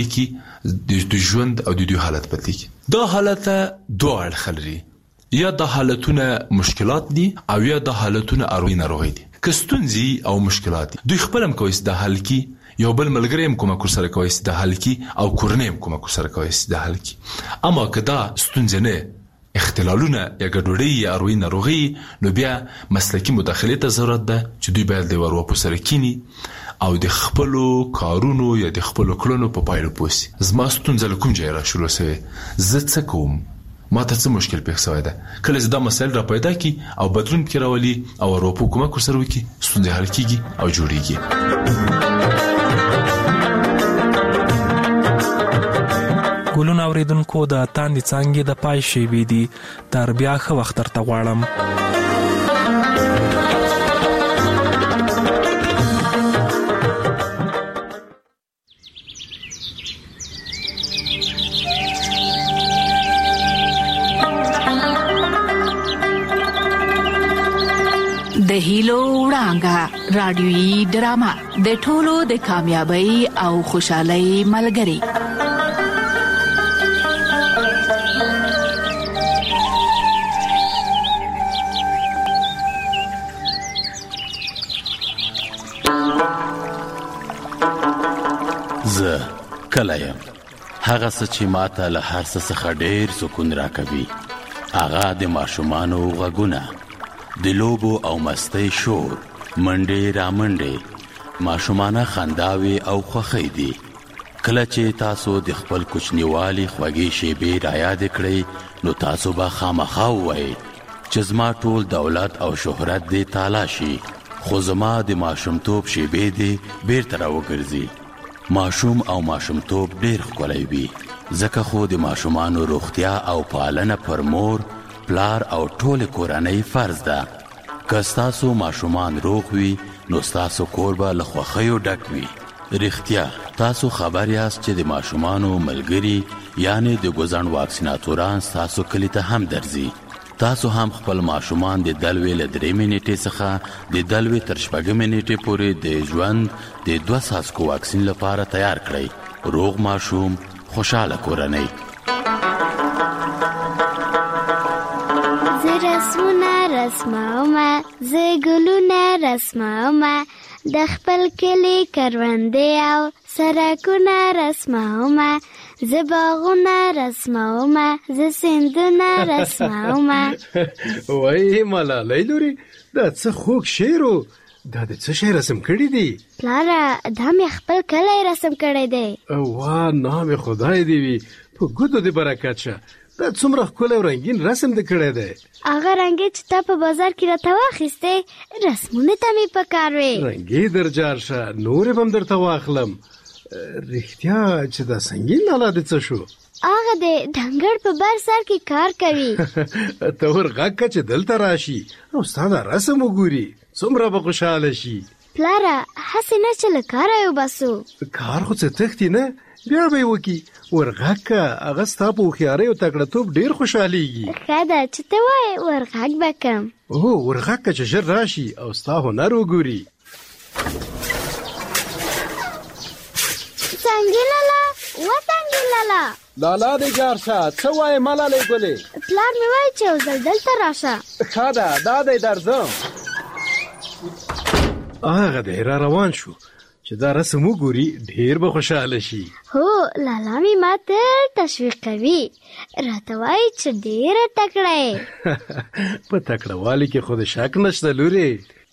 کې د ژوند او د دوی حالت بدلې کې. دا حالت دوه اړخه لري، یا د حالتونه مشکلات دي او یا د حالتونه اروي ناروغي دي. که ستونزې او مشکلات دي دوی خپل هم کوي چې د حل کی، یو بل ملګری هم کومک ورسره کوي چې د حل کی، او کورنۍ هم کومک ورسره کوي چې د حل کی. اما که دا ستونزې نه، اختلالونه یا ګډوډي یا اروي ناروغي، نو بیا مسلکي مداخله ته ضرورت ده چې دوی باید د ورواپو سره کینی او د خپلو کارونو یا د خپلو کړنو په پایله پوسی. زما ستونزه له کوم ځای را شروع شوې، زه څه کوم، ما ته څه مشکل پیښ شوی ده. کله چې دا مسایل را پیدا کی او بدلون پکې راولي او ورواپو کومک ورسره وکړي، ستونزې حل کیږي او جوړیږي. ګلونه اوریدونکو، د تاندې څانګې د پای شیبې دي، تر بیا ښه وخت درته غواړم. د هیلو وړانګه رادیويي ډرامه د ټولو د کامیابی او خوشحالۍ ملګری. زه کله یم هغه څه چې ماته له هر څه څخه ډېر سکون راکوي، هغه د ماشومانو غږونه، د لوبو او مستۍ شور، منډې رامنډې، ماشومانه خنداوې او خوښۍ دي. کله چې تاسو د خپل کوچنیوالي خوږې شیبې رایاد کړئ، نو تاسو به خامخا ووایئ چې زما ټول دولت او شهرت دې تالا شي، خو زما د ماشومتوب شیبې دې بیرته راوګرځي. ماشوم او ماشومتوب ډېر ښکلی وي، ځکه خو د ماشومانو روغتیا او پالنه پر مور، پلار او ټول کورنۍ فرض ده. که ستاسو ماشومان روغ وي، نو ستاسو کور به له خوښیو ډک وي. رښتیا تاسو خبر یاست چې د ماشومانو ملګري یعنی د ګوزن واکسیناتوران ستاسو کلی ته هم درځي. تاسو هم خپل ماشومان د دلوي له درې منټې څخه د دلوي تر شپږمې منټې پورې د ژوند د دوه څاڅکو واکسین لپاره تیار کړئ. روغ ماشوم، خوشاله کورنۍ. زه رسمونه رسمومه، زه ګلونه رسمومه، د خپل کلي کروندې او سړکونه رسمومه، زه باغونه رسمومه، زه سیندونه رسمومه. وای ملالۍ لورې، دا څه خوږ شعر و. دا د څه شی رسم کړی دی؟ پلاره دا مې خپل کلی رسم کړی دی. واه نام خدای دی وي، په ګوتو دې برکت شه. دا څومره ښکلی او رنګین رسم دې کړی دی. هغه رنګې چې تا په بازار کې راته واخیستې رسمونه ته مې پکار وې. رنګې در جار شه، نورې به هم درته واخلم. رښتیا چې دا سنګین لالا دې څه شو؟ هغه د ډنګر په بر سر کې کار کوي. ته ور غږ که چې دلته راشي او ستا دا رسم وګوري، څومره به خوشحاله شي. پلاره هسې نه چې له کاره یې وباسو. کار خو څه تښتي نه، بیا به یې وکړي. ور غږ که، هغه ستا په هوښیارۍ او تکړهتوب ډېر خوشحالېږي. ښه ده چې ته وایې ور غږ به کړم. هو ور غږ که چې ژر راشي او ستا هنر وګوري. څنګه لالا و څنګه لالا لالا دې جار شه. څه وایې ملالۍ ګلې؟ پلار مې وایي چې یو ځل دلته راشه. ښه ده دا دی درځم. هغه دی را روان شو چې دا رسم وګوري، ډېر به خوشحاله شي. هو لالا مې ما تل تشویق کوي، راته وایي چې ډېره تکړه یې. په تکړه والي کې خو د شک نشته لورې.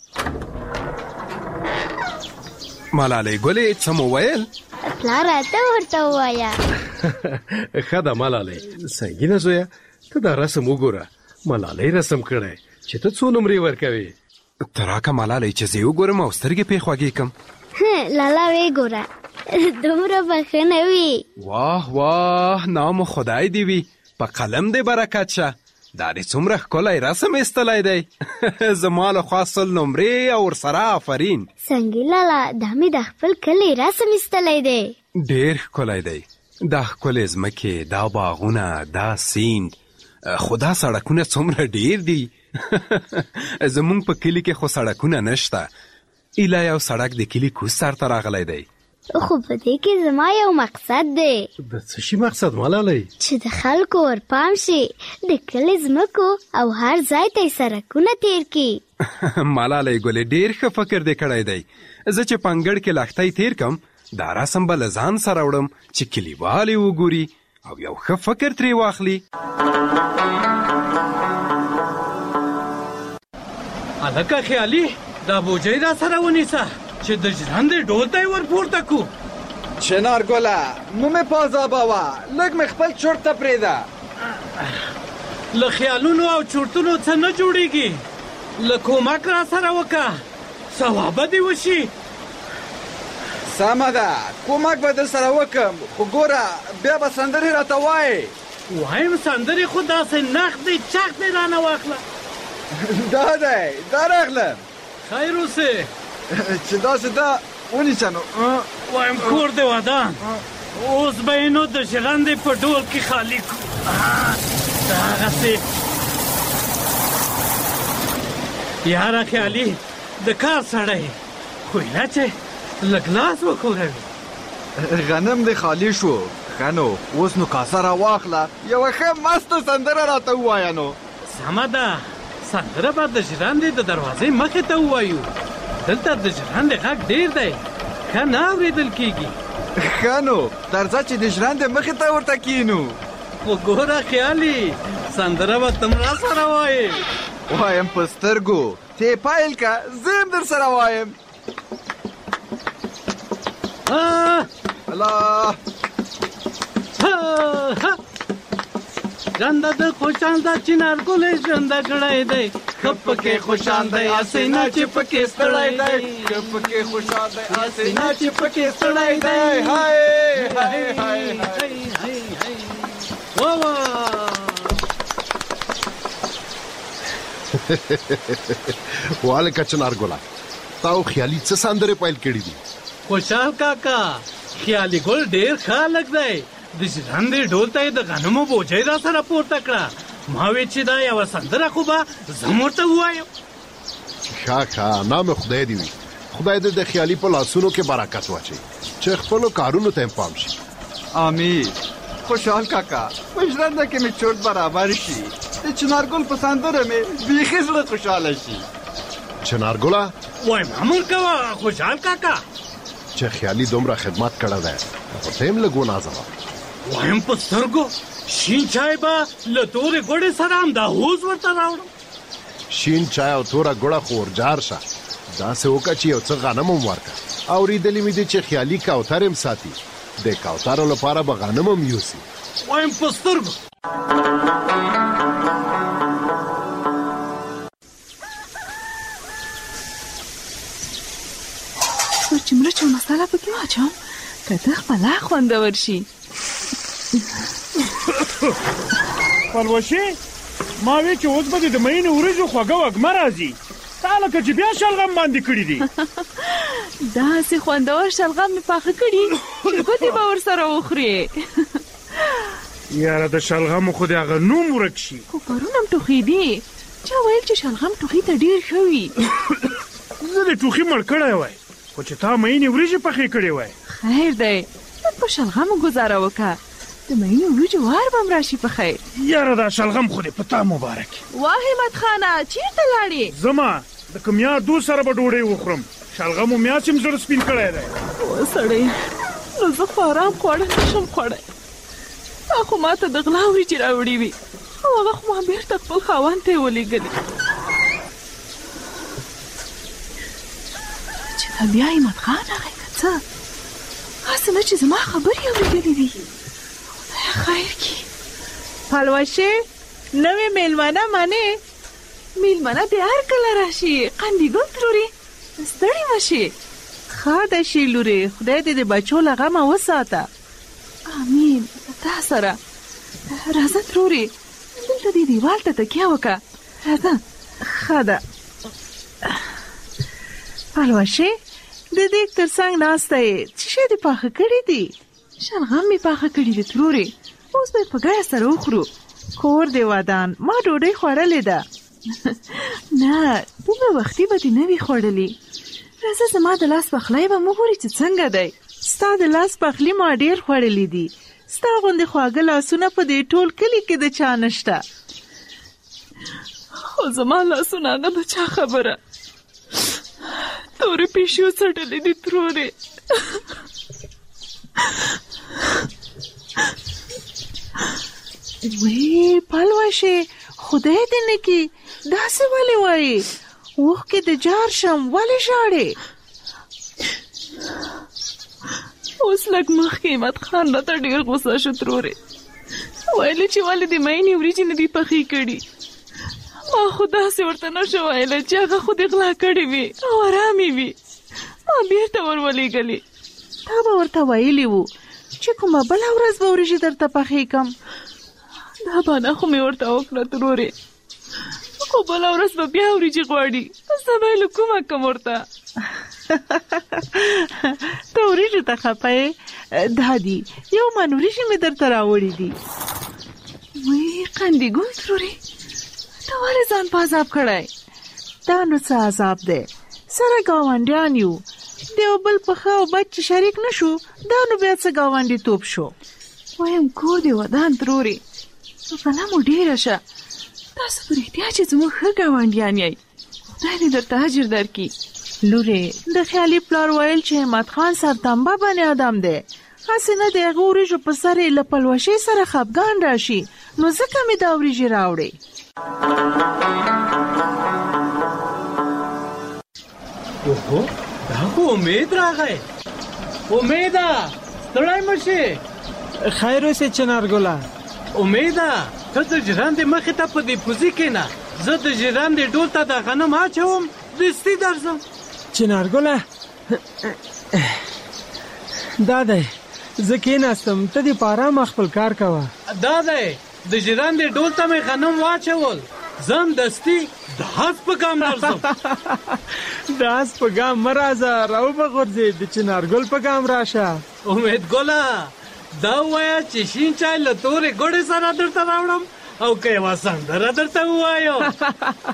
ملالۍ ګلې څه مو ویل؟ پلاره ته ورته ووایه. ښه ده ملالۍ. سنګینه زویه، ته دا رسم وګوره. ملالۍ رسم کړی چې ته څو نمرې ورکوې؟ ته راکه ملالۍ چې زه یې وګورم او سترګې پې خوږې کړم. لالا وی ګوره دومره بخښنه وي. واه واه نام خدای دی وي، په قلم دې برکت شه. دا دې څومره ښکلی رسم ایستلی دی. زما لخوا سل نمرې او ورسره آفرین. څنګه لالا دا مې د خپل کلي رسم ایستلی دی. ډېر ښکلی دی. دا ښکلې ځمکې، دا باغونه، دا سیند، خو دا سړکونه څومره ډېر دي. زمونږ په کلي کې خو سړکونه نشته. ایله یو سړک د کلي کوز سر ته راغلی دی. خو په دې کې زما یو مقصد دی. د څه شي مقصد ملالۍ؟ چې د خلکو ورپام شي، د کلي ځمکو او هر ځای ته یې سړکونه تیر کړي. ملالۍ ګلې ډېر ښه فکر دې کړی دی. زه چې په انګړ کې لښتۍ تیر کړم، دا رسم به له ځان سره وړم چې کلیوال یې وګوري او یو ښه فکر ترې واخلي. هلکه خیالي دا بوجۍ را سره ونیسه چې د ژرندې ډول ته یې ورپورته کړو. چنارګله مو مې پازابوه، لږ مې خپل چورت ته پرېږده. له خیالونو او چورتونو څه نه جوړېږي. له کومک را سره وکړه، ثوابه دې وشي. سمه ده، کومک به در سره وکړم، خو ګوره بیا به سندرې راته وایې. وایم سندرې خو داسې نخ دی چخ دی رانه واخله. دا دی دا راغلم. خیر اوسې چې داسې ده ونیسه نو. وایم کور دې ودان، اوس به یې نو د ژرندې په ډول کې خالي کړو. دغسې یاره خیالي د کار سړی خو ایله چې لږ لاس وښوروي. غنم دې خالي شو. ښه نو اوس نو کاسه را واخله، یوه ښه مسته سندره راته ووایه نو. سمه ده، سندره به د ژرندې د دروازې مخې ته ووایو. دلته د ژرندې غږ ډېر دی، ښه نه اورېدل کېږي. ښه نو درځه چې د ژرندې مخې ته ورته کښېنو. خو ګوره خیالي سندره به ته را سره وایې. وایم په سترګو ته یې پیل که، زه هم در سره وایم. الله ژرنده د خوشحال ده چنار ګلې ژرنده کړی دی، ښه پکې خوشحال دی هسې نه چې پکې ستړی دی. ښه پکې خوشحال دی هسې نه چې پکې ستړی دی. هی هی هی ووه والکه چنار ګله، تا او خیالي څه سندرې پیل کړي دي؟ خوشحال کاکا خیالي ګل ډېر ښه هلک دی. د ژرندې ډول ته یې د غنمو بوجۍ را سره پورته کړه. ما وې چې دا یوه سندره خو به زه هم ورته ووایم. ښه ښه نام خدای دې وي. خدای دې د خیالي په لاسونو کې برکت واچوي چې خپلو کارونو ته هم پام شي. امین. خوشحال کاکا په ژرنده کې مې چورت برابر شي. د چنارګل په سندره مې بیخي زړه خوشحاله شي. چنارګله وای مامور کوه خوشحال کاکا چې خیالي دومره خدمت کړی دی خو ته هم لږ ونازوه. وایم په سترګو شین چای به له تورې ګوړې سره همداهوز ورته راوړم. شین چای او توره ګوړه خو ورجار شه. داسې وکړه چې یو څه غنم هم ورکړه. اورېدلې مې دي چې خیالي کوتر هم ساتي. د کوترو لپاره به غنم هم یوسي. وایم په سترګو چې مرچ او مساله پکې واچوم که ته خپله خوندور شي. پلوشې ما وی چې اوس به د مینې وریجو خوږه وږمه راځي تا لکه چې بیا شلغم باندې کړي دي. داسې خوندور شلغم مې پاخه کړي چې ګوتې به ورسره وخورې. یاره د شلغمو خو د هغه نوم ورک شي. خو پرون هم ټوخي دي چا ویل چې شلغم ټوخي ته ډېر ښه وي. زه د ټوخي مړ کړی وای خو چې تا مینې وریجې پخې کړې وای. خیر دی نن په شلغمو ګزاره وکړه د مینې وریجو وار به م راشي په خیر. یاره دا شلغم خو دې په تا مبارک. واه همت خانه چېرته لاړې؟ زما د کوم یادو سره به ډوډۍ وخورم. شلغمو میاس هم زړه سپین کړی دی. او سړی نو زه خو ارام خواړه نشم خوړی. تا خو ما ته د غلا وریجې راوړې وي او هغه خو ما بېرته خپل خاوند ته یې ولېږلې. چې دا بیا همت خان راغی که څه هسې نه چې زما خبرې اورېدلې وي. خدایه خیر کړي. پلوشې نوې میلمانه منې؟ میلمانه دې هر کله راشي قندي ګل ترورې ستړې مه شي. ښه ده شي لورې خدای دې د بچو له غمه وساته. امین تا سره. راځه ترورې دلته دې دیوال ته تکیه وکړه. راځه ښه ده. پلوشې د دیګ تر څنګ ناسته یې څه شی دې پاخه کړي دي؟ شلغم مې پاخه کړي دي ترورې اوس به یې په ګډه سره وخورو. کور دې ودان ما ډوډۍ خوړلې ده. نه دومره وختي به دې نه وي خوړلې. راځه زما د لاس پخلی به وګورې چې څنګه دی. ستا د لاس پخلي ما ډېر خوړلې دي. ستا غوندې خواږه لاسونه په دې ټول کلي کې د چا نشته. خو زما لاسونه نه د چا خبره تورې پیشو څټلې دي ترورې. وی پلوشې خدای دې نه کړي داسې ولې وایې؟ اوښکې د جار شم ولې ژاړې؟ اوس لږ مخکې همت خان راته ډېر غوسه شو ترورې. ویلې چې ولې د مینې وریجې نه دي پخې کړي. ما خو داسې ورته نه شو ویلی چې هغه خو دې غلا کړې وي او ارامې وي. ما بېرته ور ولېږلې. تا به ورته ویلي وو چې کومه بله ورځ به وریجې درته پخې کړم. دا بانه خو مې ورته وکړه ترورې خو بله ورځ به بیا وریجې غواړي. زه به یې له کومه کړم ورته؟ ته وریجو ته خفه یې؟ دا دي یو من وریجې مې درته راوړي دي. وی قندي ګل ترورې ته ولې ځان په عذاب کړی؟ دا نو څه عذاب دی؟ سره ګاونډیان یو د یو بل په ښه او بد چې شریک نه شو دا نو بیا څه ګاونډیتوب شو. وایم کور دې ودان ترورې بلا مو ډېره شه. تاسو په رښتیا چې زموږ ښه ګاونډیان یئ. خدای دې درته اجر درکړي. لورې د خیالي پلار ویل چې همت خان سرتنبه بني ادم دی. هسې نه د هغه وریجو په سر یې له پلوشۍ سره خفګان راشي نو ځکه مې دا وریجې راوړې. اوهو دا خو امید راغی. امیده ستړی مه شې. خیر اوسې چنارګله. امیده ته د ژرندې مخې ته په دې پوزي کښېنه. زه د ژرندې ډول ته د غنم اچوم دستي درځم. چنارګله دا دی زه کېناستم ته دې په ارامه خپل کار کوه. دا دی د ژرندې ډول ته مې غنم واچول. زم دستي د هس په ګام درځم. د هس په ګام مه راځه راو به غورځې د چنارګل په ګام راشه. امید ګله دا ووایه چې شین چای له تورې ګوړې سره درته راوړم او که یوه سندره درته ووایو.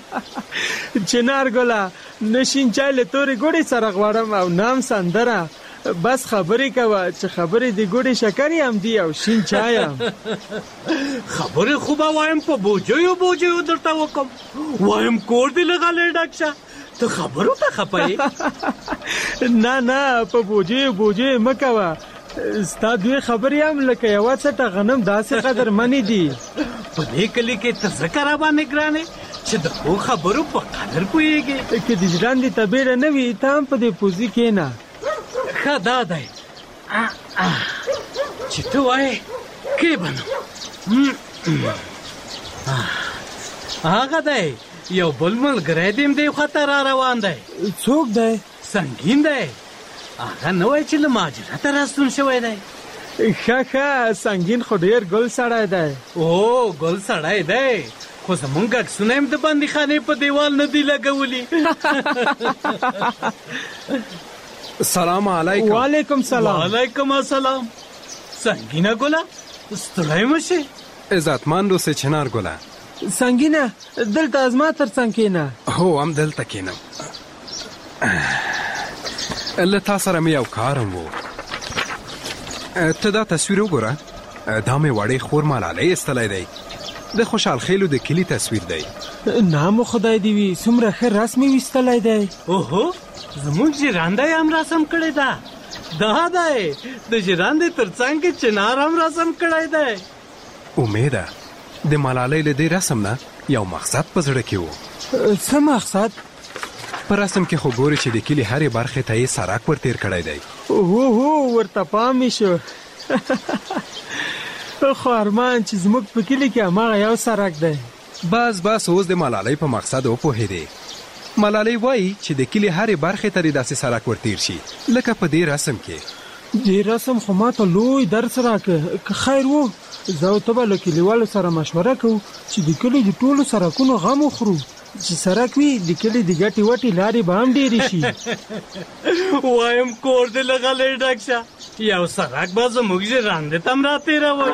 چنارګله نه شین چای له تورې ګوړې سره غواړم او نه هم سندره. بس خبرې کوه چې خبرې د ګوډې شکر هم دي او شین چای هم. خبرې خو به وایم په بوجیو بوجیو درته وکم، وایم کور دې لغلی ډک شه، ته خبرو ته خفه یې. نه نه په بوجیو بوجیو مه کوه، ستا دوی خبرې هم لکه یوه څټه غنم داسې قدرمنې دي. په دې کلي کې ته ځکه راباندې ګرانې چې د ښو خبرو په قدر پوهېږې. که د ژرندې تبېړه نه وي ته هم په دې پوزي کښېنه. ښه دا دی چې ته وایې کې به نو هغه دی یو بل ملګری دې دې خواته را روان دی. څوک دی؟ سنګین دی، هغه نه وایي چې له مهاجرته راستون شوی دی. ښه ښه سنګین خو ډېر ګل سړی دی. او ګل سړی دی، خو زمونږ عکسونه هم د بندیخانې په دیوال نه دي لګولي. سلام علیکم. وعلیکم سلام. وعلیکم السلام. سنگینه ګله ستړی مه شې. عزتمندو سه چنار ګله. سنگینه دلته زما تر څنګ کښېنه. هو هم دلته کښېنم. له تا سره مې یو کار هم و. ته دا تصویر وګوره، دا مې وړې خور ملالۍ ایستلی دی. د خوشحال خیلو د کلي تصویر دی. نام خدای دې وي، څومره ښه رسم یې ویستلی دی. اوهو زموږ ژرنده یې هم رسم کړې ده. دا دی د ژرندې تر څنګ کې چنار هم رسم کړی دی. امیده د ملالۍ له دې رسم نه یو مقصد په زړه کې و. څه مقصد؟ په رسم کې خو ګورې چې د کلي هرې برخې ته یې سړک ورتېر کړی دی. هو هو ورته پام مې شو. خو ارمان چې زموږ په کلي کې هماغه یو سړک دی. بس بس اوس د ملالۍ په مقصد وپوهېدې. ملالۍ وایي چې د کلي هرې برخې ته دې داسې سړک ورتېر شي لکه په دې رسم کې. دې رسم خو ماته لوی درس راکړ. که خیر و زه او ته به له کلیوالو سره مشوره کوو چې د کلي د ټولو سړکونو غم وخورو، چې سړک وي د کلي د ګټې وټې لارې به هم ډېرې شي. وایم کور دې له غلۍ ډک شه، یو سړک به زموږ ژرندې ته هم راتېروئ.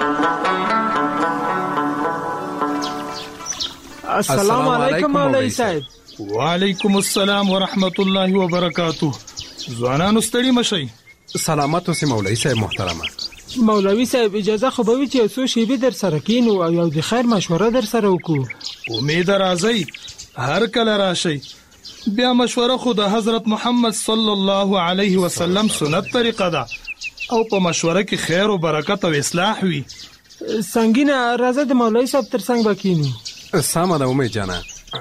السلام علیکم مولوي صاحب. وعلیکم السلام ورحمت الله وبرکاتو. ځوانانو ستړي مشئ. سلامت اوسئ مولوي صاحب محترمه. مولوي صاحب اجازه خو به وي چې یو څو شیبې در سره کښېنو او یو د خیر مشوره در سره وکړو. امید راځئ، هر کله راشئ. بیا مشوره خو د حضرت محمد صلی الله علیه وسلم سنت طریقه ده او په مشوره کې خیر او برکت او اصلاح وي. سنگینه راځه د مولوي صاحب تر څنګ به کښېنو. سمه ده امید جانه.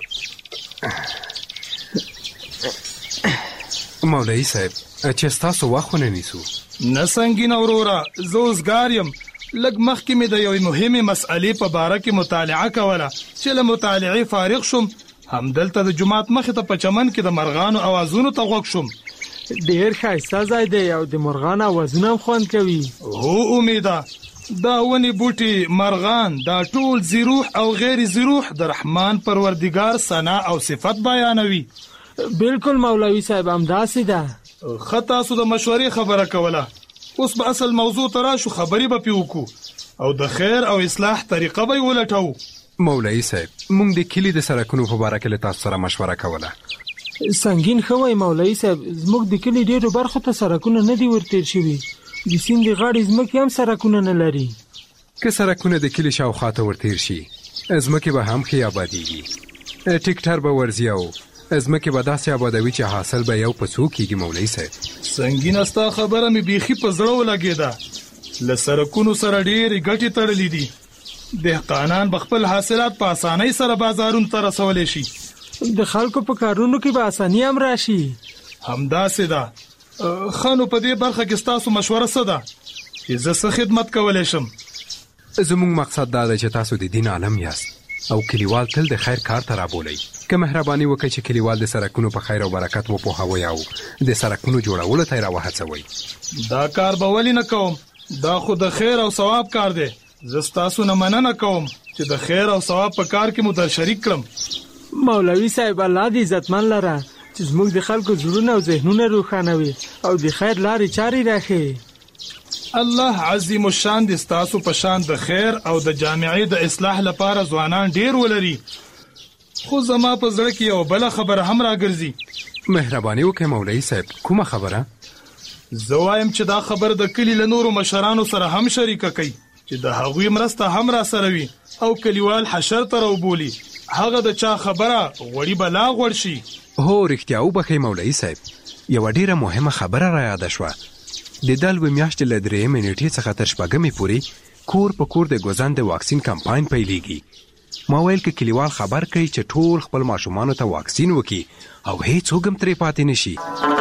مولوي صاحب چې ستاسو وخت ونه نیسو. نه سنګینه وروره، زه اوسګار یم. لږ مخکې مې د یوې مهمې مسئلې په باره کې مطالعه کوله چې له مطالعې فارغ شوم. همدلته د جومات مخې ته په چمن کې د مرغانو اوازونو ته غوږ شوم. ډېر ښایسته ځای دی او د مرغانو اوازونه هم خوند کوي. هو امیده، دا ونې بوټي، مرغان، دا ټول زیروح او غیر زیروح د رحمان پروردګار ثنا او صفت بیانوي. بالکل مولوي صاحب همداسې ده. ښه تاسو د مشورې خبره کوله، اوس به اصل موضوع ته راشو، خبرې به پې وکړو او د خیر او اصلاح طریقه به یې ولټوو. مولوي صاحب موږ د کلي د سړکونو په باره کې له تاسو سره مشوره کوله. سنګین ښه وایي مولوي صاحب، زموږ د کلي ډېرو برخو ته سړکونه نه دي ورتېر شوي. د سیند د غاړې ځمکې هم سړکونه نه لري. که سړکونه د کلي شاوخوا ته ورتېر شي ځمکې به هم ښې آبادېږي. ټیکټر به ورځي او ځمکې به داسې آبادوي چې حاصل به یو په څو کېږي. مولوي صاحب سنګینه ستا خبره مې بیخي په زړه ولګېده. له سړکونو سره ډېرې ګټې تړلې دي. دهقانان به خپل حاصلات په اسانۍ سره بازارونو ته رسولی شي. د خلکو په کارونو کې به اساني هم راشي. همداسې ده. ښه نو په دې برخه کې ستاسو مشوره څه ده چې زه څه خدمت کولی شم؟ زموږ مقصد دا دی چې تاسو د دین عالم یاست او کلیوال تل د خیر کار ته رابولئ. که مهرباني وکړئ چې کلیوال د سړکونو په خیر او برکت وپوهوئ او د سړکونو جوړولو ته یې راوهڅوئ. دا کار به ولې نه کوم؟ دا خو د خیر او ثواب کار دی. زه ستاسو نه مننه کوم چې د خیر او ثواب په کار کې مو در شریک کړم. مولوي صاحب الله دې عزتمن لره چې زموږ د خلکو زړونه او ذهنونه روښانوي او د خیر لارې چارې راښیي. الله عظیم الشان دې ستاسو په شان د خیر او د جامعې د اصلاح لپاره ځوانان ډېر ولري. خو زما په زړه کې یو بله خبره هم راګرځي. مهرباني وکړئ مولوي صاحب، کومه خبره؟ زه وایم چې دا خبر د کلي له نورو مشرانو سره هم شریکه کوي چې د هغوی مرسته هم را سره وي او کلیوال حشر ته راوبولي. هغه د چا خبره غوړي به لا غوړ شي. هو رښتیا وبخئ مولوي صاحب، یوه ډیره مهمه خبره را یاده شوه. د دا لوی میاشتې له درېیمې نیټې څخه تر شپږمې پورې کور په کور د ګوزن د واکسین کمپاین پیلیږي. ما ویل که کلیوال خبر کوي چې ټول خپل ماشومانو ته واکسین وکړي او هیڅوک هم ترې پاتې نشي.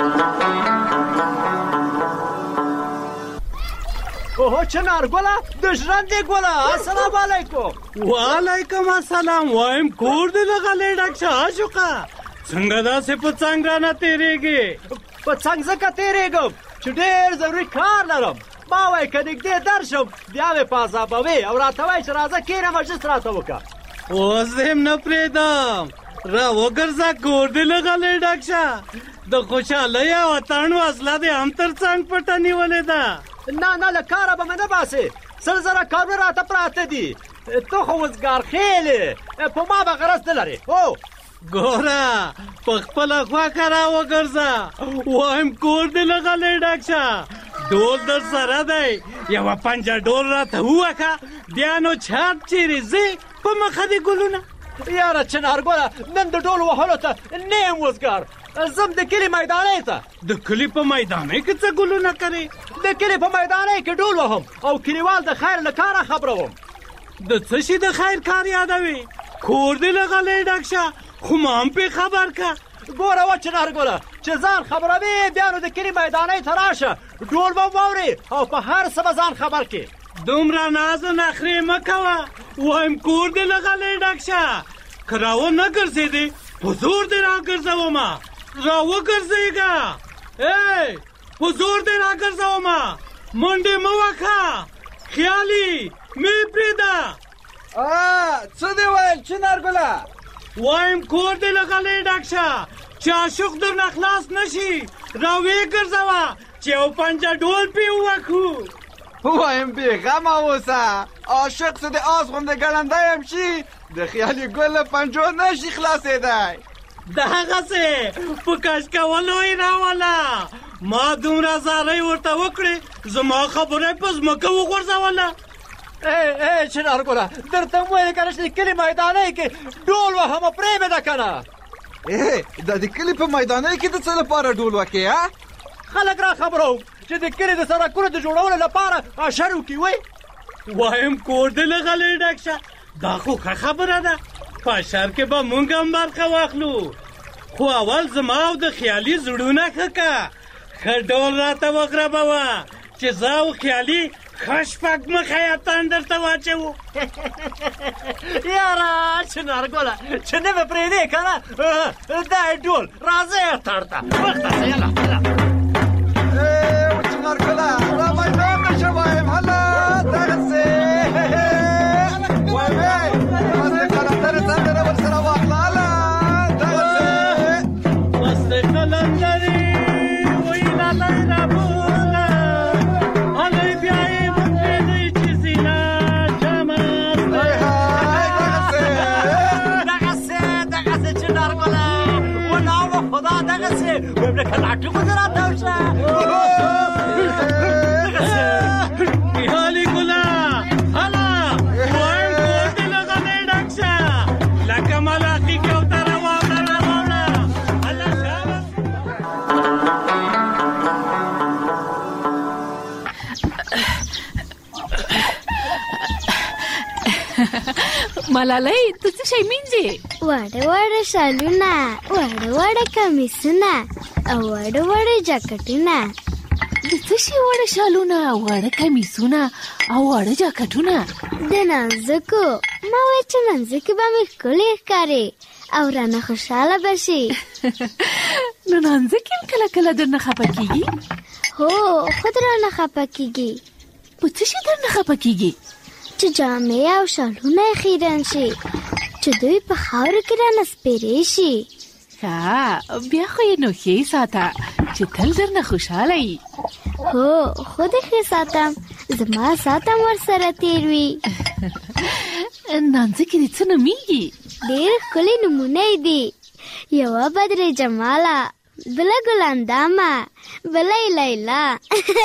اوه چنارګله د ژرندې ګله، السلام علیکم. وعلیکم السلام. وایم کور دې لغلې ډاکټر عاشقه، څنګه داسې په څنګ رانه تېرېږي؟ په څنګ ځکه تېرېږم چې ډېر ضروري کار لرم. ما وایي که نږدې درشم بیا مې په عذابوې او راته وایي چې راځه کښېنه مجلس راته وکړه. اوس دې هم نه پرېږدم، را وګرځه کور دې لغلې ډاکټر. د خوشحالۍ او اتڼ وسله دې هم تر څنګ پټه نیولې ده. نه نه له کاره به مې نه باسې، سل زره کارونه راته پراته دي. ته خو وزګار خېلې، په ما به غرض نه لرې. هو ګوره په خپله خوښه را وګرځه. وایم کور دې لغلې ډاکټر، ډول در سره دی، یوه پنجه ډول راته ووهه، بیا نو چاپ چیرې ځې په مخه دې ګلونه. یاره چنارګله نن د ډول وهلو ته نه یم وزګار، زم د کلي میدانۍ ته. د کلي په میدانۍ کې څه ګلونه کوې؟ د کلي په میدانۍ کې ډول وهم او کلیوال د خیر له کاره خبروم. د څه شي د خیر کار یادوې؟ کور دې لغلې ډاکټر، خو ما هم پې خبر که. ګوره و چنارګله چې ځان خبروې بیا نو د کلي میدانۍ ته راشه، ډول به واورې او په هر څه به ځان خبر کې. دومره ناز و نخرې مه کوه. وایم کور دې لغلې ډاکټر، که را ونه ګرځېدې په زور دې را ګرځومه. را وګرځېږه، ای په زور دې را ګرځومه، منډې مه وکړه، خیالي مې پرېږده. څه دې ویل چنارګله؟ وایم کور دې لغلې ډاکټر چې عاشق درنه خلاص نشي، را ویې ګرځوه چې یو پنجه ډول پې ووکړو. وایم بېغمه اوسه، عاشق څه د آس غوندې ګړندی هم شي، د خیالي ګل له پنجو نشي خلاصېدی. دغسې په کش کولو یې راوله. ما دومره زارۍ ورته وکړې، زما خبره یې په ځمکه وغورځوله. ای ای چنارګله درته مو ویلې که نه چې د کلي میدانۍ کې ډول وهمه پرېږده که نه. ای دا د کلي په میدانۍ کې د څه لپاره ډول وکې؟ خلک را خبروم چې د کلي د سړکونو د جوړولو لپاره اشر وکړي. وی وایم کور دې لغلې ډاکټر، دا خو ښه خبره ده، په اشر کې به مونږ هم برخه واخلو. خو اول زما او د خیالي زړونه ښه که، ښه ډول راته وغربوه چې زه او خیالي ښه شپږ مخی اتڼ درته واچوو. یاره چنارګله چې نه به پرېږدې که نه، دا یې ډول راځه اتڼ ته وخته سه. یله چنارګله را میدان نه شه وایم، هله دغسې وایم مستې قلندرې سندره ورسره واخله. هله دغسې مستې قلندرې وایي لالی رابوله، هلئ بیا یې وپرېږدئ چې زینه جامه دغسې دغسې چنارګله وناوه خدا دغسې وایم لکه لاټي غوندې راته وشه. خیالي ګله هله وایم کور دې لغلې ډاکټر، لکه ملاقي کوتره واوړه را واوړه. هله شابه. ملالۍ ته څه شی مینځې؟ واړه واړه شالونه، واړه واړه کمیسونه او واړه واړه جاکټونه. د څه شي واړه شالونه، واړه کمیسونه او واړه جاکټونه؟ د نانځکو. ما وایي چې نانځکې به مې ښکلې ښکاري او رانه خوشحاله به شي. نو نانځکې هم کله کله درنه خفه کېږي؟ هو خود رانه خفه کېږي. په څه شي درنه خفه کېږي؟ چې جامې او شالونه یې خیرن شي، چې دوی په خاورو کې رانه سپېرې شي. ښه بیا خو یې نو ښې ساته چې تل درنه خوشحاله یي. هو خود یې ښې ساتم، زما ساعت هم ورسره تېر وي. نانځکې دې څه نومېږي؟ ډېر ښکلي نومونه یې دي. یوه بدر جماله، بله ګلندامه، بله لیلا.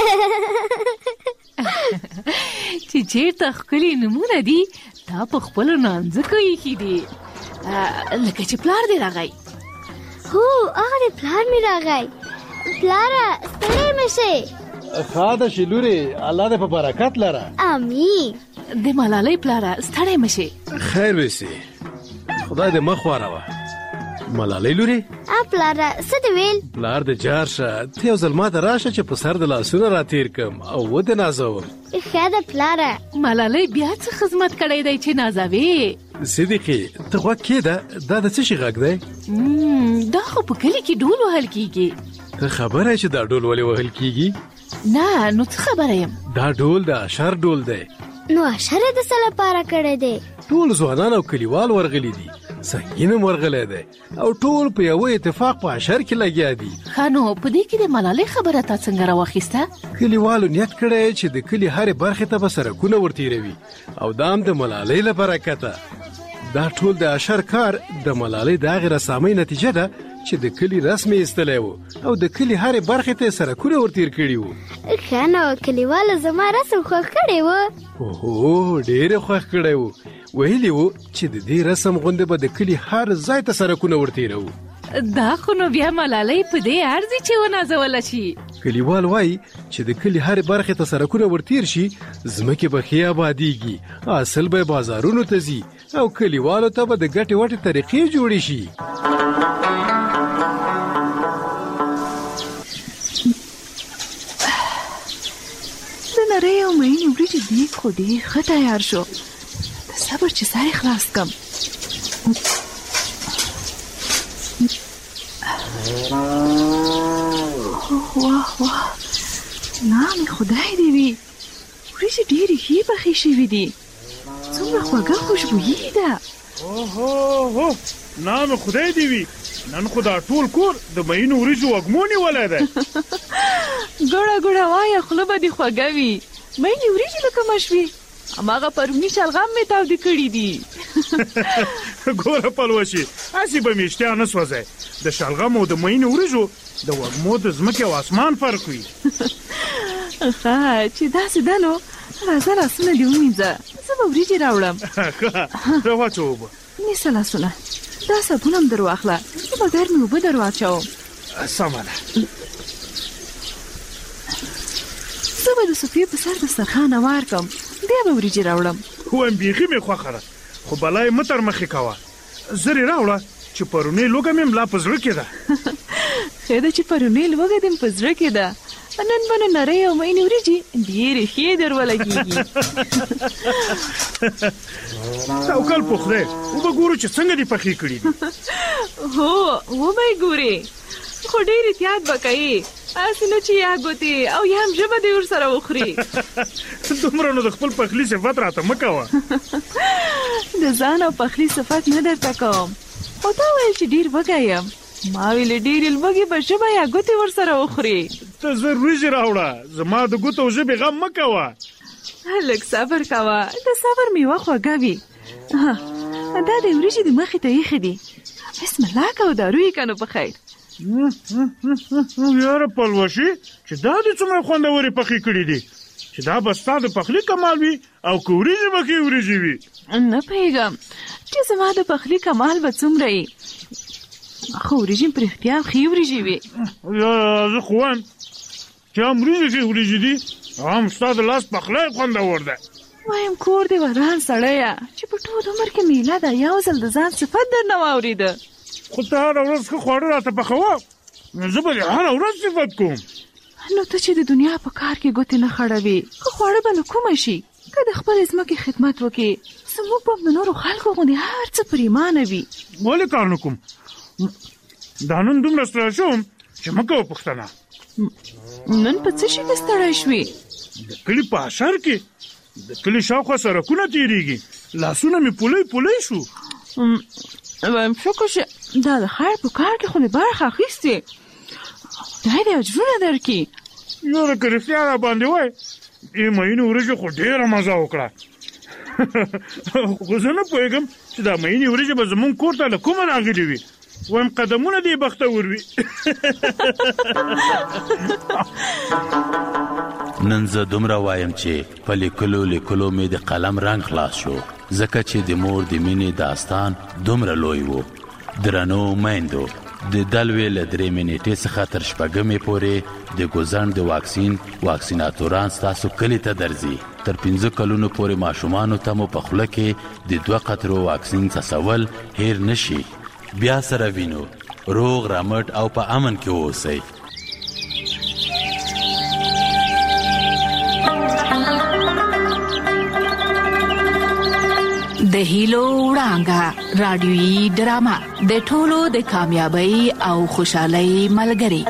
چې چېرته ښکلي نومونه دي تا په خپلو نامځکو ایښي دي، لکه چې پلار دې راغی. هو هغه دې پلار مې راغی. پلاره ستړی مه شې. ښه ده چې لورې، الله دې په برکت لره. امین. د ملالۍ پلاره ستړی مه شې. خیر وسې، خدای دې مخ واروه. ملالۍ لورې، ا پلاره څه دې ویل؟ پلار دې جار شه، ته یو ځل ماته راشه چې په سر د لاسونه راتېر کړم او ودې نازوم. ښه ده پلاره. ملالۍ بیا څه خدمت کړی دی چې نازوې؟ صدیقې ته غوږ کېږده، دا د څه شي غږ دی؟ دا خو په کلي کې ډول وهل کېږي. ته خبره یې چې دا ډول ولې وهل کېږي؟ نه نو څه خبره یم؟ دا ډول د اشر ډول دی. نو اشر یې د څه لپاره کړی دی؟ ټول ځوانان او کلیوال ورغلي دي، سنګین هم ورغلی دی او ټول په یوه اتفاق په اشر کې لګیا دي. ښه نو په دې کې د ملالۍ خبره تا څنګه راواخیسته؟ کلیوالو نیت کړی چې د کلي هرې برخې ته به سړکونه ورتېروي او دا هم د ملالۍ له برکته. دا ټول د اشر کار د ملالۍ د هغې رسامۍ نتیجه ده چې د کلي رسم یې ایستلی و او د کلي هرې برخې ته یې سړکونه ورتېر کړي وو. ښه نو کلیوالو زما رسم خوښ کړی و؟ اوهو ډېر یې خوښ کړی و. ویلي وو چې د دې رسم غوندې به د کلي هر ځای ته سړکونه ورتېروو. دا خو نو بیا ملالۍ په دې ارزي چې ونازوله شي. کلیوال وایي چې د کلي هرې برخې ته سړکونه ورتېر شي، ځمکې به ښې آبادېږي، حاصل به بازارونو ته ځي او کلیوالو ته به د ګټې وټې طریقې جوړې شي. د نرۍ او مینې وریجې دیګ خو ډېر ښه تیار شو. د صبر چې سر یې خلاص کړم. واه واه، نام خدای دې وي، وریجې ډېرې ښې پخې شوي دي. څومره خوږه خوشبويي ده. اوهو، نام خدای دې وي، نن خو دا ټول کور د مینو وریجو وږمو نیولی دی. ګوړه ګوړه وایه، خوله به دې خوږه وي. مینې وریجې له کومه شوې؟ هماغه پروني شلغم مې تاودې کړي دي. ګوره پلوشي، هسې به مې اشتیا نه سوځی. د شلغم او د مینې وریجو د وږمو د ځمکې او اسمان فرق وي. ښه چې داسې ده نو راځه لاسونه دې ومینځه، زه به وریجې راوړم. ښه راواچوه اوبه. نیسه لاسونه، دا صابون هم در واخله، زه به ګرمې اوبه در واچوم. سمه ده. زه به د صفیې په سر دسترخوان هوار کړم، بیا به وریجې راوړم. وایم بیخي مې خوښه ده، خو بلا یې مه تر مخې کوه. زر یې راوړه چې پرونۍ لوږه مې ملا په زړه کې ده. ښه ده چې پرونۍ لوږه دې په زړه کې ده. نن به نو نرۍ او مینې وریجې ډېرې ښې در ولګېږي. توکل په خدای، وبه ګورو چې څنګه دې پخې کړي دي. هو وبه یې ګورې، خو ډېر احتیاط به کوې، هسې نه چې یا ګوتې او یا هم ژبه دې ورسره وخوري. دومره نو د خپل پخلي صفت راته مه کوه. د ځان او پخلي صفت نه درته کوم، خو تا ویل چې ډېر وږی یم. ما ویلې ډېرې لوږې به ژبه یا ګوتې ورسره وخوري. ته زر وریجې راوړه، زما د ګوتو او ژبې غم مه کوه. لږ صبر کوه، د صبر میوه خوږه وي. دا د وریجې د مخې ته ایښې دي، بسم الله کوه، دارو یې که نو په خیر. یاره پلوشي، چې دا دې څومره خوندورې پخې کړي دي، چې دا به ستا د پخلي کمال وي او که وریجې به ښې وریجې وي. نه پوهېږم چې زما د پخلي کمال به څومره وي، خو وریجې په رښتیا ښې وریجې وي. زه خو وایم چې هم وریجې ښې وریجې دي، هم ستا د لاس پخلی خوندور ده. وایم کور دې وران سړیه، چې په ټول عمر کې میله ده، یو ځل د ځان صفت در نه واورېده. خو ته هره ورځ ښه خواړه راته پخوه، زه به دې هره ورځ صفت کوم. نو ته چې د دنیا په کار کې ګوتې نه خړوې، ښه خواړه به له کومه شي؟ که د خپلې ځمکې خدمت وکړې، زموږ به د نورو خلکو غوندې هر څه پر ایمانه وي. ولې کار نه کوم؟ دا نن دومره ستړی شوم چې مه کوه پوښتنه. نن په څه شي کې ستړی شوې؟ د کلي په اشر کې د کلي شاوخوا سړکونه تېرېږي، لاسونه مې پولۍ پولۍ شو. وایم شکر چې دا د خیر په کار کې خو دې برخه اخیستې، خدای دې اجرونه درکړي. یاره که رښتیا را باندې وای، دې مینې وریجو خو ډېره مزه وکړه. خو زه نه پوهېږم چې دا مینې وریجې به زمونږ کور ته له کومه راغلې وي. وایم قدمونه دې بختور وي. نن زه دومره وایم چې په لیکلو لیکلو مې د قلم رنګ خلاص شو، ځکه چې د مور د مینې داستان دومره لوی و. درنو میندو، د دلوې له درې منېټې څخه تر شپږمې پورې د ګوزڼ د واکسین واکسیناتوران ستاسو کلي ته درځي. تر پنځه کلونو پورې ماشومانو ته مو په خوله کې د دوه قطرو واکسین څڅول هیر نشي. بیا سره وینو، روغ رمټ او په امن کې اوسئ. د هیلو وړانګه رادیویي ډرامه د ټولو د کامیابی او خوشحالۍ ملګری.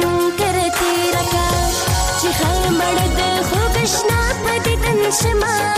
Shema